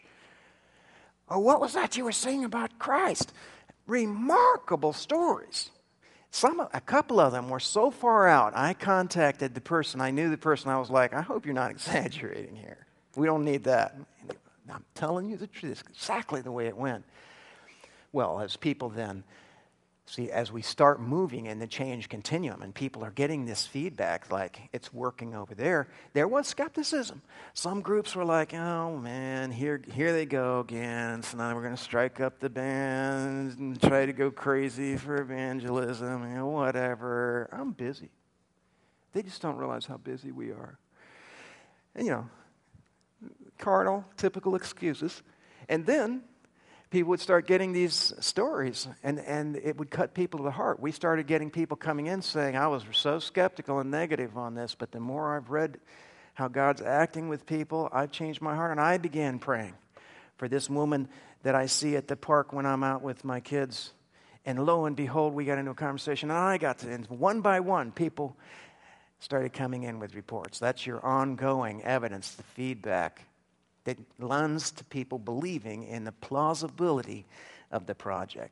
Or, "What was that you were saying about Christ?" Remarkable stories. Some, a couple of them were so far out, I contacted the person. I knew the person. I was like, "I hope you're not exaggerating here. We don't need that." I'm telling you the truth. It's exactly the way it went. Well, as people then, see, as we start moving in the change continuum and people are getting this feedback like it's working over there, there was skepticism. Some groups were like, "Oh man, here here they go again. So now we're going to strike up the band and try to go crazy for evangelism and, you know, whatever. I'm busy." They just don't realize how busy we are. And, you know, carnal, typical excuses. And then people would start getting these stories, and, and it would cut people to the heart. We started getting people coming in saying, "I was so skeptical and negative on this, but the more I've read how God's acting with people, I've changed my heart." And I began praying for this woman that I see at the park when I'm out with my kids. And lo and behold, we got into a conversation, and I got to, and one by one, people started coming in with reports. That's your ongoing evidence, the feedback that lends to people believing in the plausibility of the project.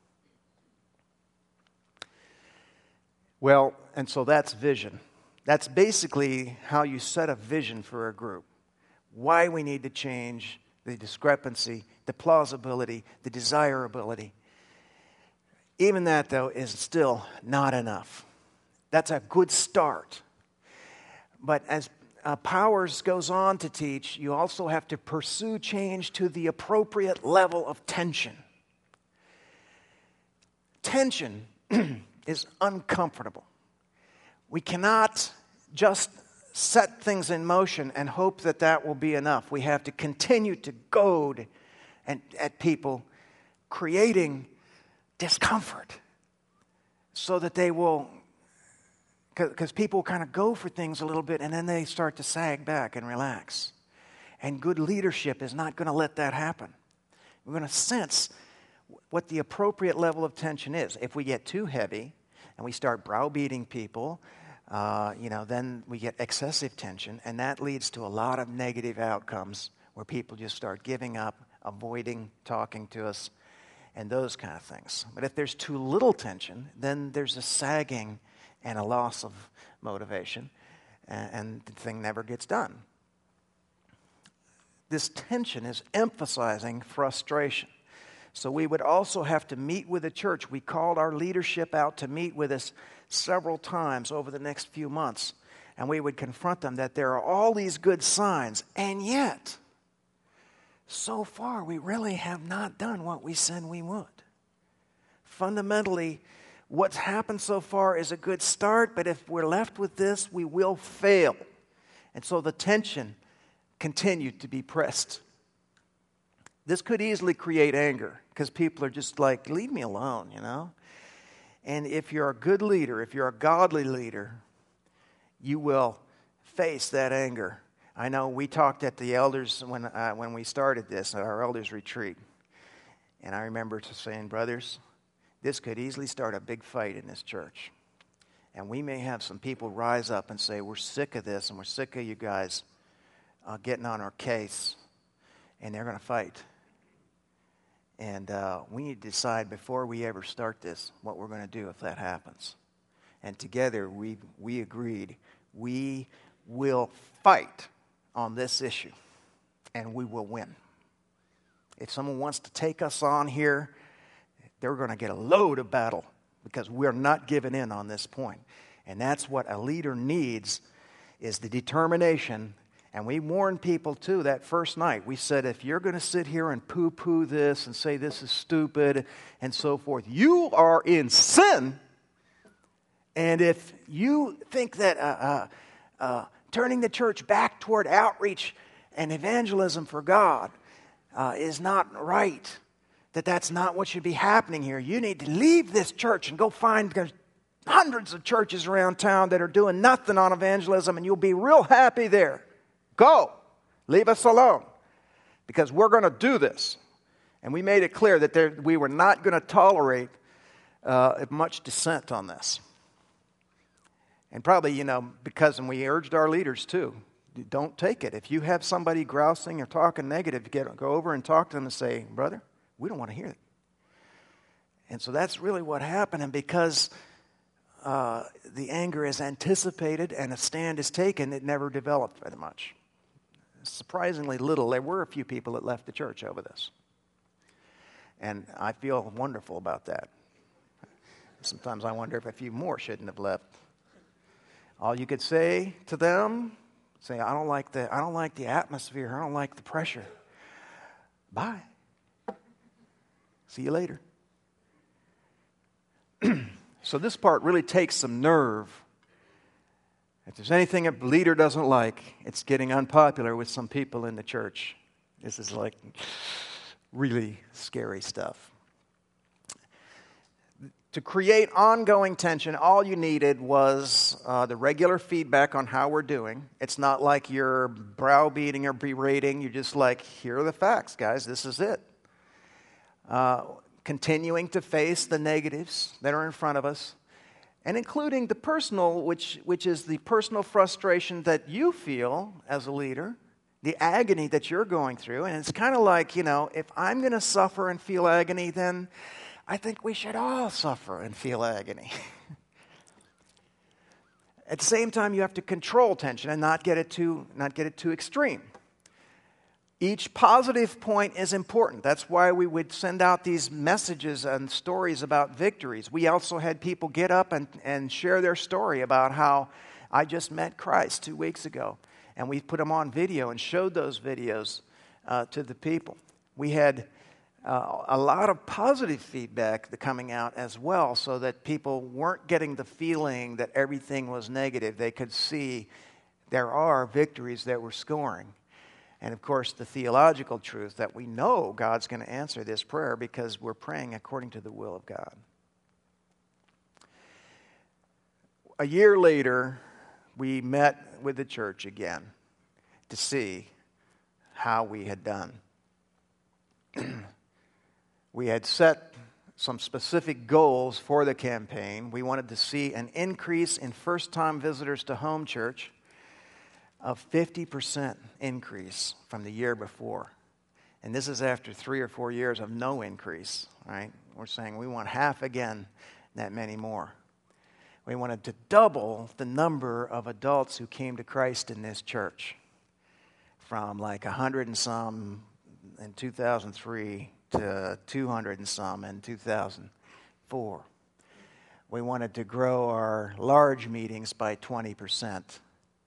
Well, and so that's vision. That's basically how you set a vision for a group. Why we need to change, the discrepancy, the plausibility, the desirability. Even that, though, is still not enough. That's a good start. But as Uh, Powers goes on to teach, you also have to pursue change to the appropriate level of tension. Tension is uncomfortable. We cannot just set things in motion and hope that that will be enough. We have to continue to goad and, at people, creating discomfort so that they will, because people kind of go for things a little bit and then they start to sag back and relax. And good leadership is not going to let that happen. We're going to sense what the appropriate level of tension is. If we get too heavy and we start browbeating people, uh, you know, then we get excessive tension, and that leads to a lot of negative outcomes where people just start giving up, avoiding talking to us, and those kind of things. But if there's too little tension, then there's a sagging and a loss of motivation, and, and the thing never gets done. This tension is emphasizing frustration. So we would also have to meet with the church. We called our leadership out to meet with us several times over the next few months, and we would confront them that there are all these good signs, and yet, so far, we really have not done what we said we would. Fundamentally, what's happened so far is a good start, but if we're left with this, we will fail. And so the tension continued to be pressed. This could easily create anger because people are just like, "Leave me alone," you know? And if you're a good leader, if you're a godly leader, you will face that anger I know we talked at the elders when uh, when we started this, at our elders retreat. And I remember saying, brothers, this could easily start a big fight in this church. And we may have some people rise up and say, we're sick of this and we're sick of you guys uh, getting on our case. And they're going to fight. And uh, we need to decide before we ever start this what we're going to do if that happens. And together we we agreed we will fight on this issue. And we will win. If someone wants to take us on here, they're going to get a load of battle because we're not giving in on this point. And that's what a leader needs, is the determination. And we warned people too that first night. We said, if you're going to sit here and poo-poo this and say this is stupid and so forth, you are in sin. And if you think that uh, uh, uh, turning the church back toward outreach and evangelism for God Uh, is not right, that that's not what should be happening here, you need to leave this church and go find hundreds of churches around town that are doing nothing on evangelism, and you'll be real happy there. Go. Leave us alone, because we're going to do this. And we made it clear that there, we were not going to tolerate uh, much dissent on this. And probably, you know, because, and we urged our leaders too, don't take it. If you have somebody grousing or talking negative, get, go over and talk to them and say, brother, we don't want to hear it. And so that's really what happened. And because uh, the anger is anticipated and a stand is taken, it never developed very much. Surprisingly little. There were a few people that left the church over this. And I feel wonderful about that. Sometimes I wonder if a few more shouldn't have left. All you could say to them, say, I don't like the I don't like the atmosphere. I don't like the pressure. Bye. See you later. So this part really takes some nerve. If there's anything a leader doesn't like, it's getting unpopular with some people in the church. This is like really scary stuff. To create ongoing tension, all you needed was uh, the regular feedback on how we're doing. It's not like you're browbeating or berating. You're just like, here are the facts, guys. This is it. Uh, continuing to face the negatives that are in front of us, and including the personal, which, which is the personal frustration that you feel as a leader, the agony that you're going through. And it's kind of like, you know, if I'm going to suffer and feel agony, then I think we should all suffer and feel agony. At the same time, you have to control tension and not get it too, not get it too extreme. Each positive point is important. That's why we would send out these messages and stories about victories. We also had people get up and, and share their story about how I just met Christ two weeks ago. And we put them on video and showed those videos uh, to the people. We had uh, a lot of positive feedback coming out as well, so that people weren't getting the feeling that everything was negative. They could see there are victories that we're scoring. And of course, the theological truth that we know God's going to answer this prayer because we're praying according to the will of God. A year later, we met with the church again to see how we had done. We had set some specific goals for the campaign. We wanted to see an increase in first-time visitors to home church of fifty percent increase from the year before. And this is after three or four years of no increase, right? We're saying we want half again, that many more. We wanted to double the number of adults who came to Christ in this church from like one hundred and some in two thousand three to two hundred and some in two thousand four. We wanted to grow our large meetings by twenty percent.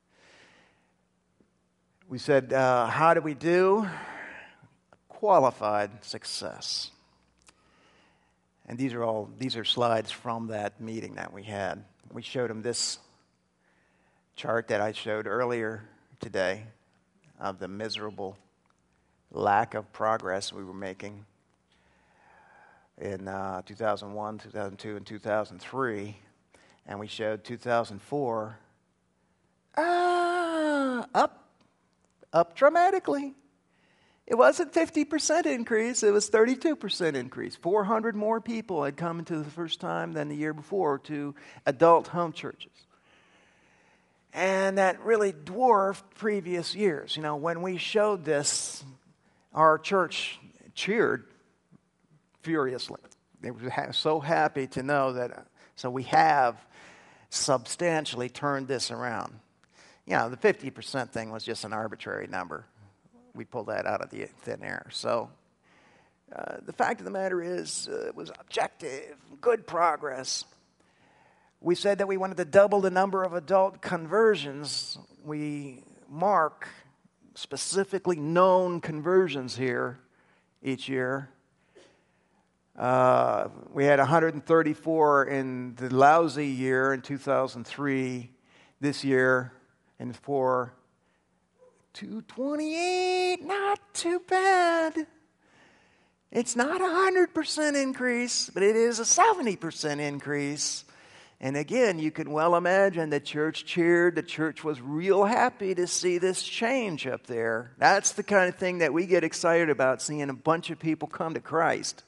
We said, uh, how do we do? Qualified success. And these are all these are slides from that meeting that we had. We showed them this chart that I showed earlier today of the miserable lack of progress we were making in uh, two thousand one, two thousand two, and two thousand three. And we showed two thousand four, uh, up up dramatically. It wasn't fifty percent increase, it was thirty-two percent increase. four hundred more people had come into the first time than the year before to adult home churches. And that really dwarfed previous years. You know, when we showed this, our church cheered furiously. They were so happy to know that, so we have substantially turned this around. You know, the fifty percent thing was just an arbitrary number. We pulled that out of the thin air. So uh, the fact of the matter is, uh, it was objective, good progress. We said that we wanted to double the number of adult conversions. We mark specifically known conversions here each year. Uh, we had one hundred thirty-four in the lousy year in two thousand three. This year, and for two twenty-eight, not too bad. It's not a one hundred percent increase, but it is a seventy percent increase. And again, you can well imagine the church cheered. The church was real happy to see this change up there. That's the kind of thing that we get excited about, seeing a bunch of people come to Christ.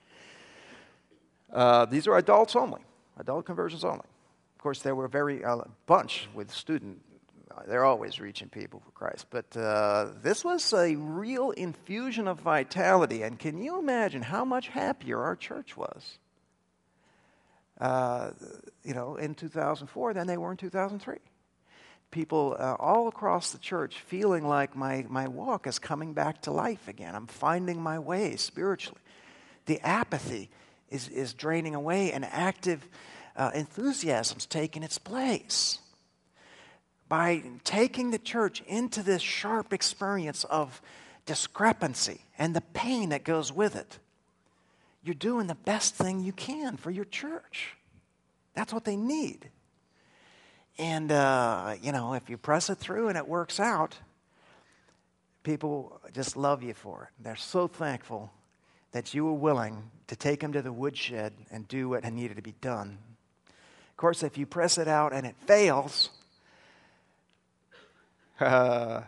Uh, these are adults only, adult conversions only. Of course, there were a very uh, bunch with student. Uh, they're always reaching people for Christ. But uh, this was a real infusion of vitality. And can you imagine how much happier our church was? Uh, you know, in two thousand four than they were in two thousand three. People uh, all across the church feeling like my, my walk is coming back to life again. I'm finding my way spiritually. The apathy is, is draining away, and active uh, enthusiasm's taking its place. By taking the church into this sharp experience of discrepancy and the pain that goes with it, you're doing the best thing you can for your church. That's what they need. And, uh, you know, if you press it through and it works out, people just love you for it. They're so thankful that you were willing to take them to the woodshed and do what needed to be done. Of course, if you press it out and it fails, uh,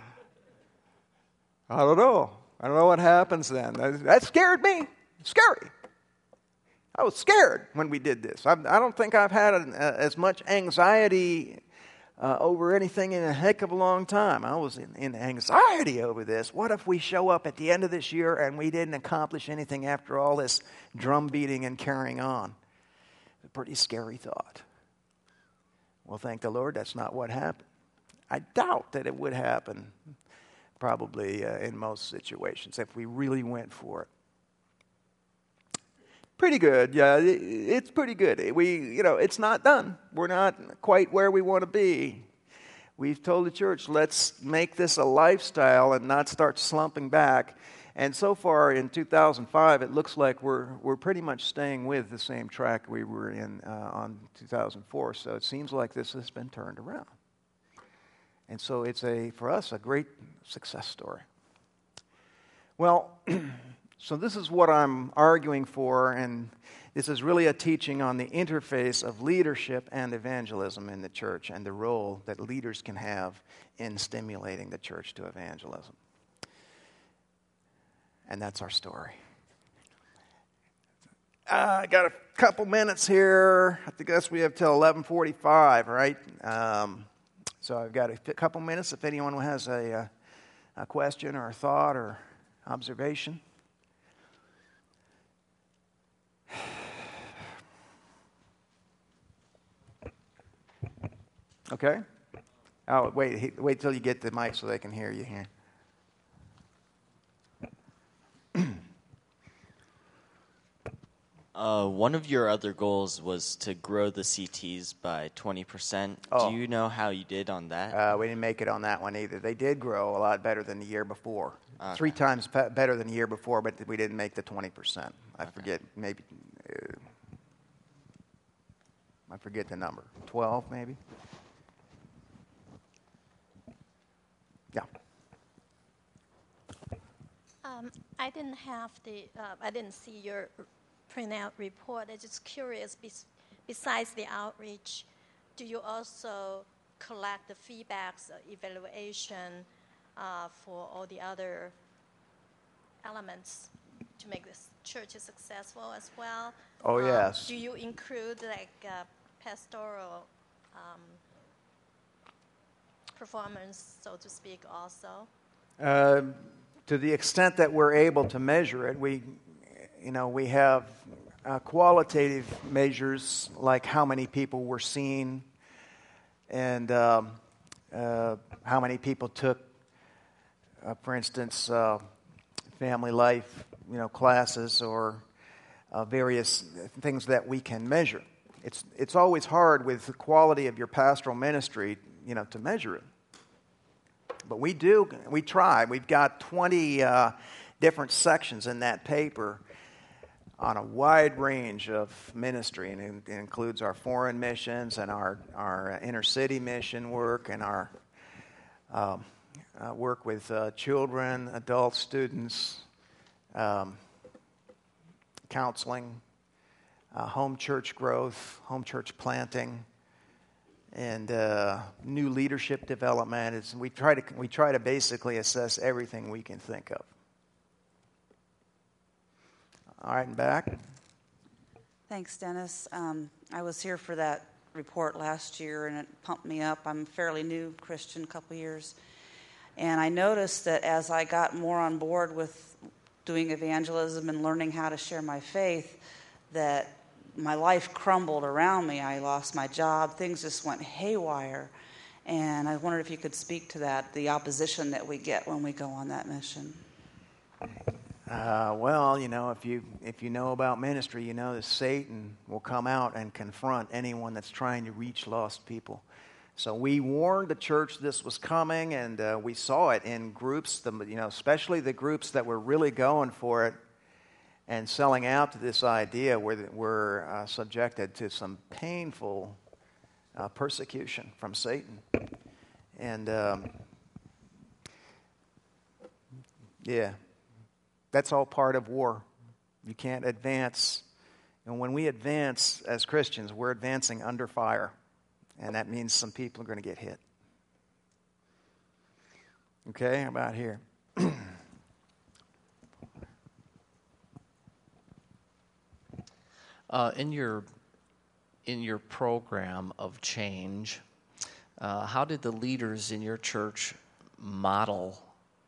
I don't know. I don't know what happens then. That scared me. Scary. I was scared when we did this. I, I don't think I've had an, uh, as much anxiety uh, over anything in a heck of a long time. I was in, in anxiety over this. What if we show up at the end of this year and we didn't accomplish anything after all this drum beating and carrying on? A pretty scary thought. Well, thank the Lord, that's not what happened. I doubt that it would happen probably uh, in most situations if we really went for it. Pretty good, yeah, it's pretty good. We, you know, it's not done. We're not quite where we want to be. We've told the church, let's make this a lifestyle and not start slumping back. And so far in two thousand five, it looks like we're we're pretty much staying with the same track we were in uh, on two thousand four. So it seems like this has been turned around. And so it's a, for us, a great success story. Well, so this is what I'm arguing for, and this is really a teaching on the interface of leadership and evangelism in the church and the role that leaders can have in stimulating the church to evangelism. And that's our story. Uh, I got a couple minutes here. I guess we have till eleven forty-five, right? Um, so I've got a couple minutes if anyone has a, a question or a thought or observation. Okay? Oh, wait, wait till you get the mic so they can hear you here. Uh, one of your other goals was to grow the C Ts by twenty percent. Oh. Do you know how you did on that? Uh, we didn't make it on that one either. They did grow a lot better than the year before. Okay. Three times pe- better than the year before, but we didn't make the twenty percent. I okay. forget, maybe, uh, I forget the number. twelve maybe? Yeah. Um, I didn't have the, uh, I didn't see your printout report. I'm just curious, bes- besides the outreach, do you also collect the feedbacks, uh, evaluation uh, for all the other elements to make this church successful as well? Oh, Um, yes. Do you include like uh, pastoral um, performance, so to speak, also? Uh, to the extent that we're able to measure it, we, you know, we have uh, qualitative measures like how many people were seen and um, uh, how many people took, uh, for instance, uh, family life, you know, classes or uh, various things that we can measure. It's it's always hard with the quality of your pastoral ministry, you know, to measure it. But we do, we try. We've got twenty uh, different sections in that paper on a wide range of ministry, and it, it includes our foreign missions and our, our inner city mission work and our um, uh, work with uh, children, adults, students, um, counseling, uh, home church growth, home church planting, and uh, new leadership development. It's, we try to we try to basically assess everything we can think of. All right, and back. Thanks, Dennis. Um, I was here for that report last year, and it pumped me up. I'm a fairly new Christian, a couple years, and I noticed that as I got more on board with doing evangelism and learning how to share my faith, that my life crumbled around me. I lost my job. Things just went haywire. And I wondered if you could speak to that, the opposition that we get when we go on that mission. Uh, well, you know, if you if you know about ministry, you know that Satan will come out and confront anyone that's trying to reach lost people. So we warned the church this was coming, and uh, we saw it in groups, the, you know, especially the groups that were really going for it and selling out to this idea were, were uh, subjected to some painful uh, persecution from Satan. And, um, yeah, that's all part of war. You can't advance. And when we advance as Christians, we're advancing under fire. And that means some people are going to get hit. Okay, how about here? Uh, in your in your program of change, uh, how did the leaders in your church model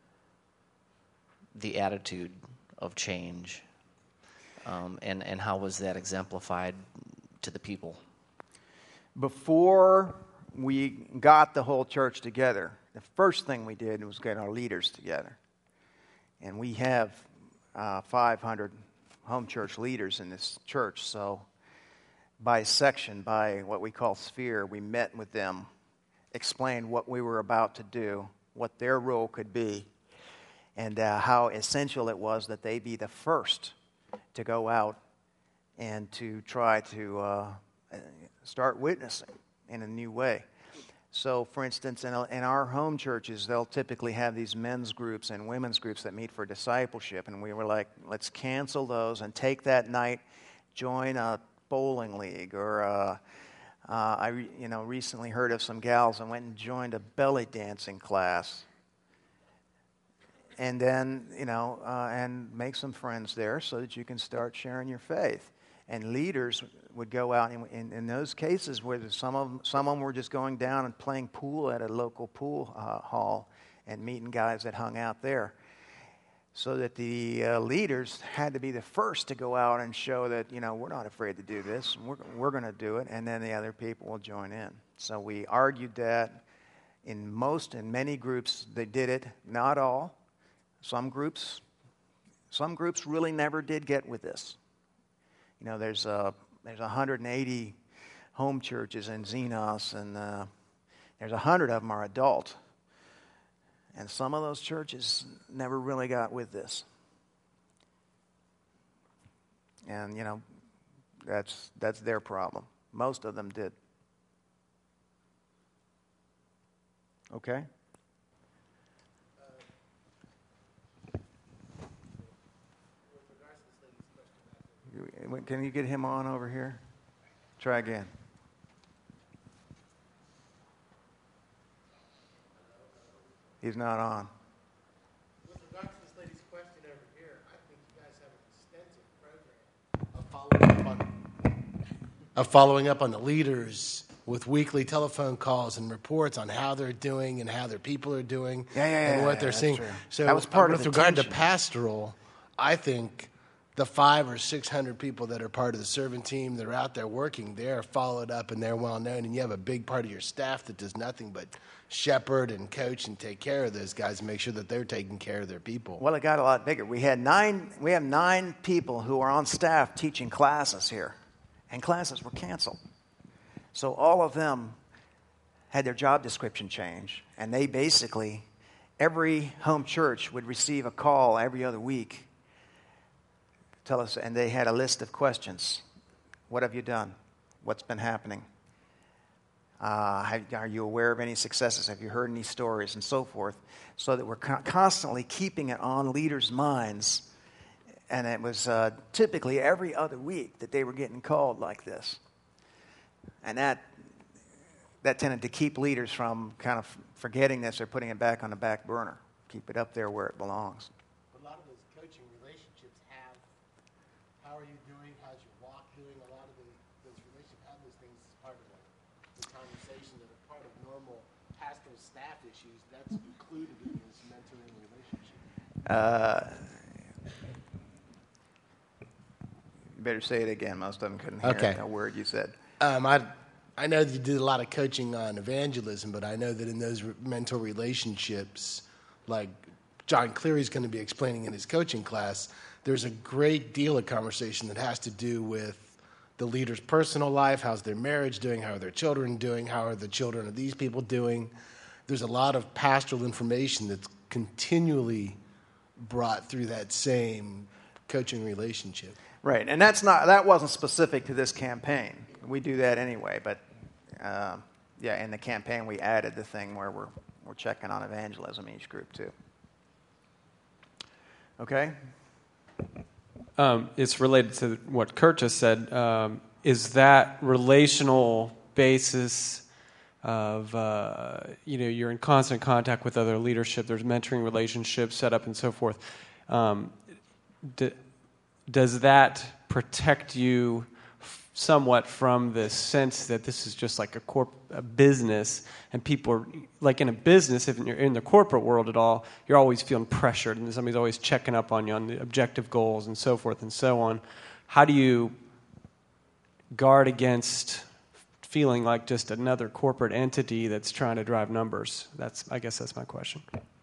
the attitude of change, um, and and how was that exemplified to the people? Before we got the whole church together, the first thing we did was get our leaders together, and we have uh, five hundred home church leaders in this church. So by section, by what we call sphere, we met with them, explained what we were about to do, what their role could be, and uh, how essential it was that they be the first to go out and to try to uh, start witnessing in a new way. So, for instance, in, in our home churches, they'll typically have these men's groups and women's groups that meet for discipleship, and we were like, let's cancel those and take that night, join a bowling league, or uh, uh, I, re, you know, recently heard of some gals and went and joined a belly dancing class, and then, you know, uh, and make some friends there so that you can start sharing your faith. And leaders would go out, in, in, in those cases where some of them, some of them were just going down and playing pool at a local pool uh, hall and meeting guys that hung out there. So that the uh, leaders had to be the first to go out and show that, you know, we're not afraid to do this. We're, we're going to do it, and then the other people will join in. So we argued that in most, in many groups, they did it. Not all. Some groups, some groups really never did get with this. You know, there's uh, there's one hundred eighty home churches in Xenos, and uh, there's one hundred of them are adult. And some of those churches never really got with this. And, you know, that's that's their problem. Most of them did. Okay? Can you get him on over here? Try again. He's not on. of following up on the leaders with weekly telephone calls and reports on how they're doing and how their people are doing Yeah, yeah, yeah, and what yeah, they're that's seeing. true. So That was part with of the regard tension. to pastoral, I think the five or six hundred people that are part of the servant team that are out there working, they're followed up and they're well known, and you have a big part of your staff that does nothing but shepherd and coach and take care of those guys and make sure that they're taking care of their people. Well, it got a lot bigger. We had nine. We have nine people who are on staff teaching classes here, and classes were canceled. So all of them had their job description changed, and they basically, every home church would receive a call every other week. Tell us, and they had a list of questions. What have you done? What's been happening? Uh, have, are you aware of any successes? Have you heard any stories? And so forth. So that we're co- constantly keeping it on leaders' minds. And it was uh, typically every other week that they were getting called like this. And that that tended to keep leaders from kind of forgetting this or putting it back on the back burner. Keep it up there where it belongs. A lot of those coaching relationships have, how are you doing, how's your walk doing, a lot of the, those relationships have those things as part of the, the conversation that are part of normal pastoral staff issues. That's included in this mentoring relationship. Uh, you better say it again. Most of them couldn't hear Okay. a word you said. Um, I I know that you did a lot of coaching on evangelism, but I know that in those re- mental relationships, like John Cleary's going to be explaining in his coaching class, there's a great deal of conversation that has to do with the leader's personal life. How's their marriage doing? How are their children doing? How are the children of these people doing? There's a lot of pastoral information that's continually brought through that same coaching relationship. Right, and that's not that wasn't specific to this campaign. We do that anyway, but uh, yeah, in the campaign we added the thing where we're we're checking on evangelism in each group too. Okay. Um, it's related to what Kurt just said. Um, is that relational basis of uh, you know you're in constant contact with other leadership? There's mentoring relationships set up and so forth. Um, d- does that protect you somewhat from the sense that this is just like a corp a business, and people are like in a business, if you're in the corporate world at all, you're always feeling pressured and somebody's always checking up on you on the objective goals and so forth and so on. How do you guard against feeling like just another corporate entity that's trying to drive numbers? That's I guess that's my question.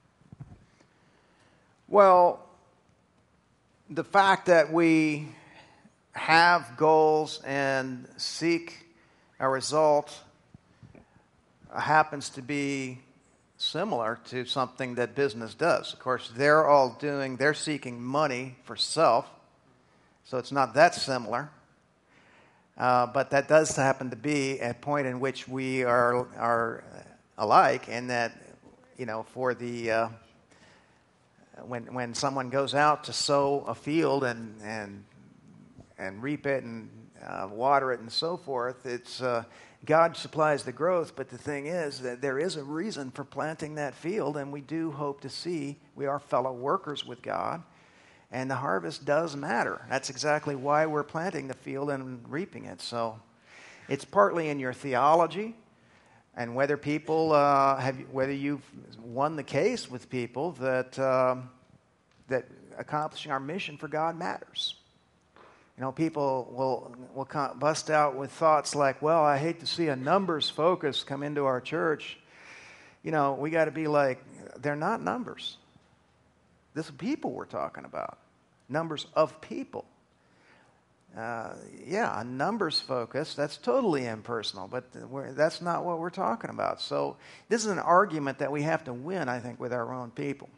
Well, the fact that we have goals and seek a result happens to be similar to something that business does. Of course, they're all doing, they're seeking money for self, so it's not that similar. Uh, but that does happen to be a point in which we are are alike in that, you know, for the uh, when when someone goes out to sow a field and and and reap it and uh, water it and so forth, it's uh, God supplies the growth, but the thing is that there is a reason for planting that field, and we do hope to see, we are fellow workers with God, and the harvest does matter. That's exactly why we're planting the field and reaping it. So it's partly in your theology, and whether people uh, have, whether you've won the case with people that um, that accomplishing our mission for God matters. You know, people will will bust out with thoughts like, well, I hate to see a numbers focus come into our church. You know, we got to be like, they're not numbers. This is people we're talking about. Numbers of people. Uh, yeah, a numbers focus, that's totally impersonal, but we're, that's not what we're talking about. So this is an argument that we have to win, I think, with our own people.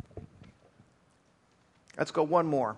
Let's go one more.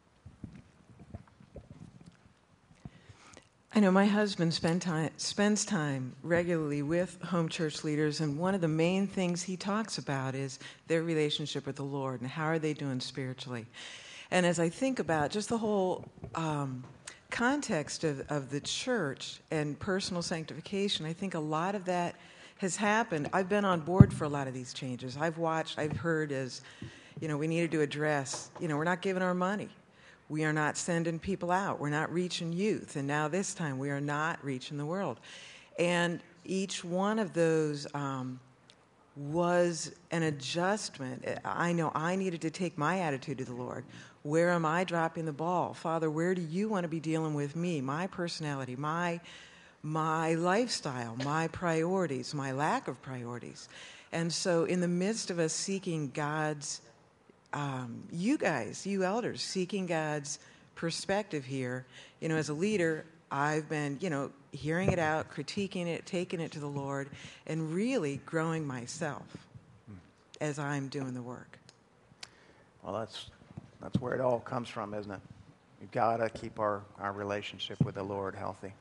I know my husband spend time, spends time regularly with home church leaders, and one of the main things he talks about is their relationship with the Lord and how are they doing spiritually. And as I think about just the whole um, context of, of the church and personal sanctification, I think a lot of that has happened. I've been on board for a lot of these changes. I've watched, I've heard as, you know, we needed to address, you know, we're not giving our money. we are not sending people out. We're not reaching youth. And now this time we are not reaching the world. And each one of those um, was an adjustment. I know I needed to take my attitude to the Lord. Where am I dropping the ball? Father, where do you want to be dealing with me, my personality, my my lifestyle, my priorities, my lack of priorities? And so in the midst of us seeking God's, um, you guys, you elders, seeking God's perspective here, you know, as a leader, I've been, you know, hearing it out, critiquing it, taking it to the Lord, and really growing myself as I'm doing the work. Well, that's that's where it all comes from, isn't it? We've got to keep our, our relationship with the Lord healthy.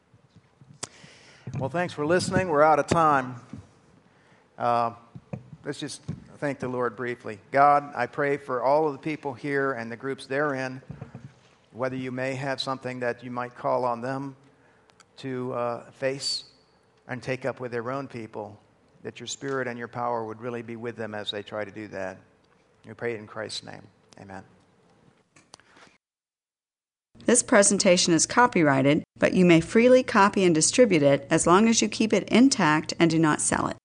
Well, thanks for listening. We're out of time. Uh, let's just thank the Lord briefly. God, I pray for all of the people here and the groups they're in, whether you may have something that you might call on them to uh, face and take up with their own people, that your Spirit and your power would really be with them as they try to do that. We pray it in Christ's name. Amen. This presentation is copyrighted, but you may freely copy and distribute it as long as you keep it intact and do not sell it.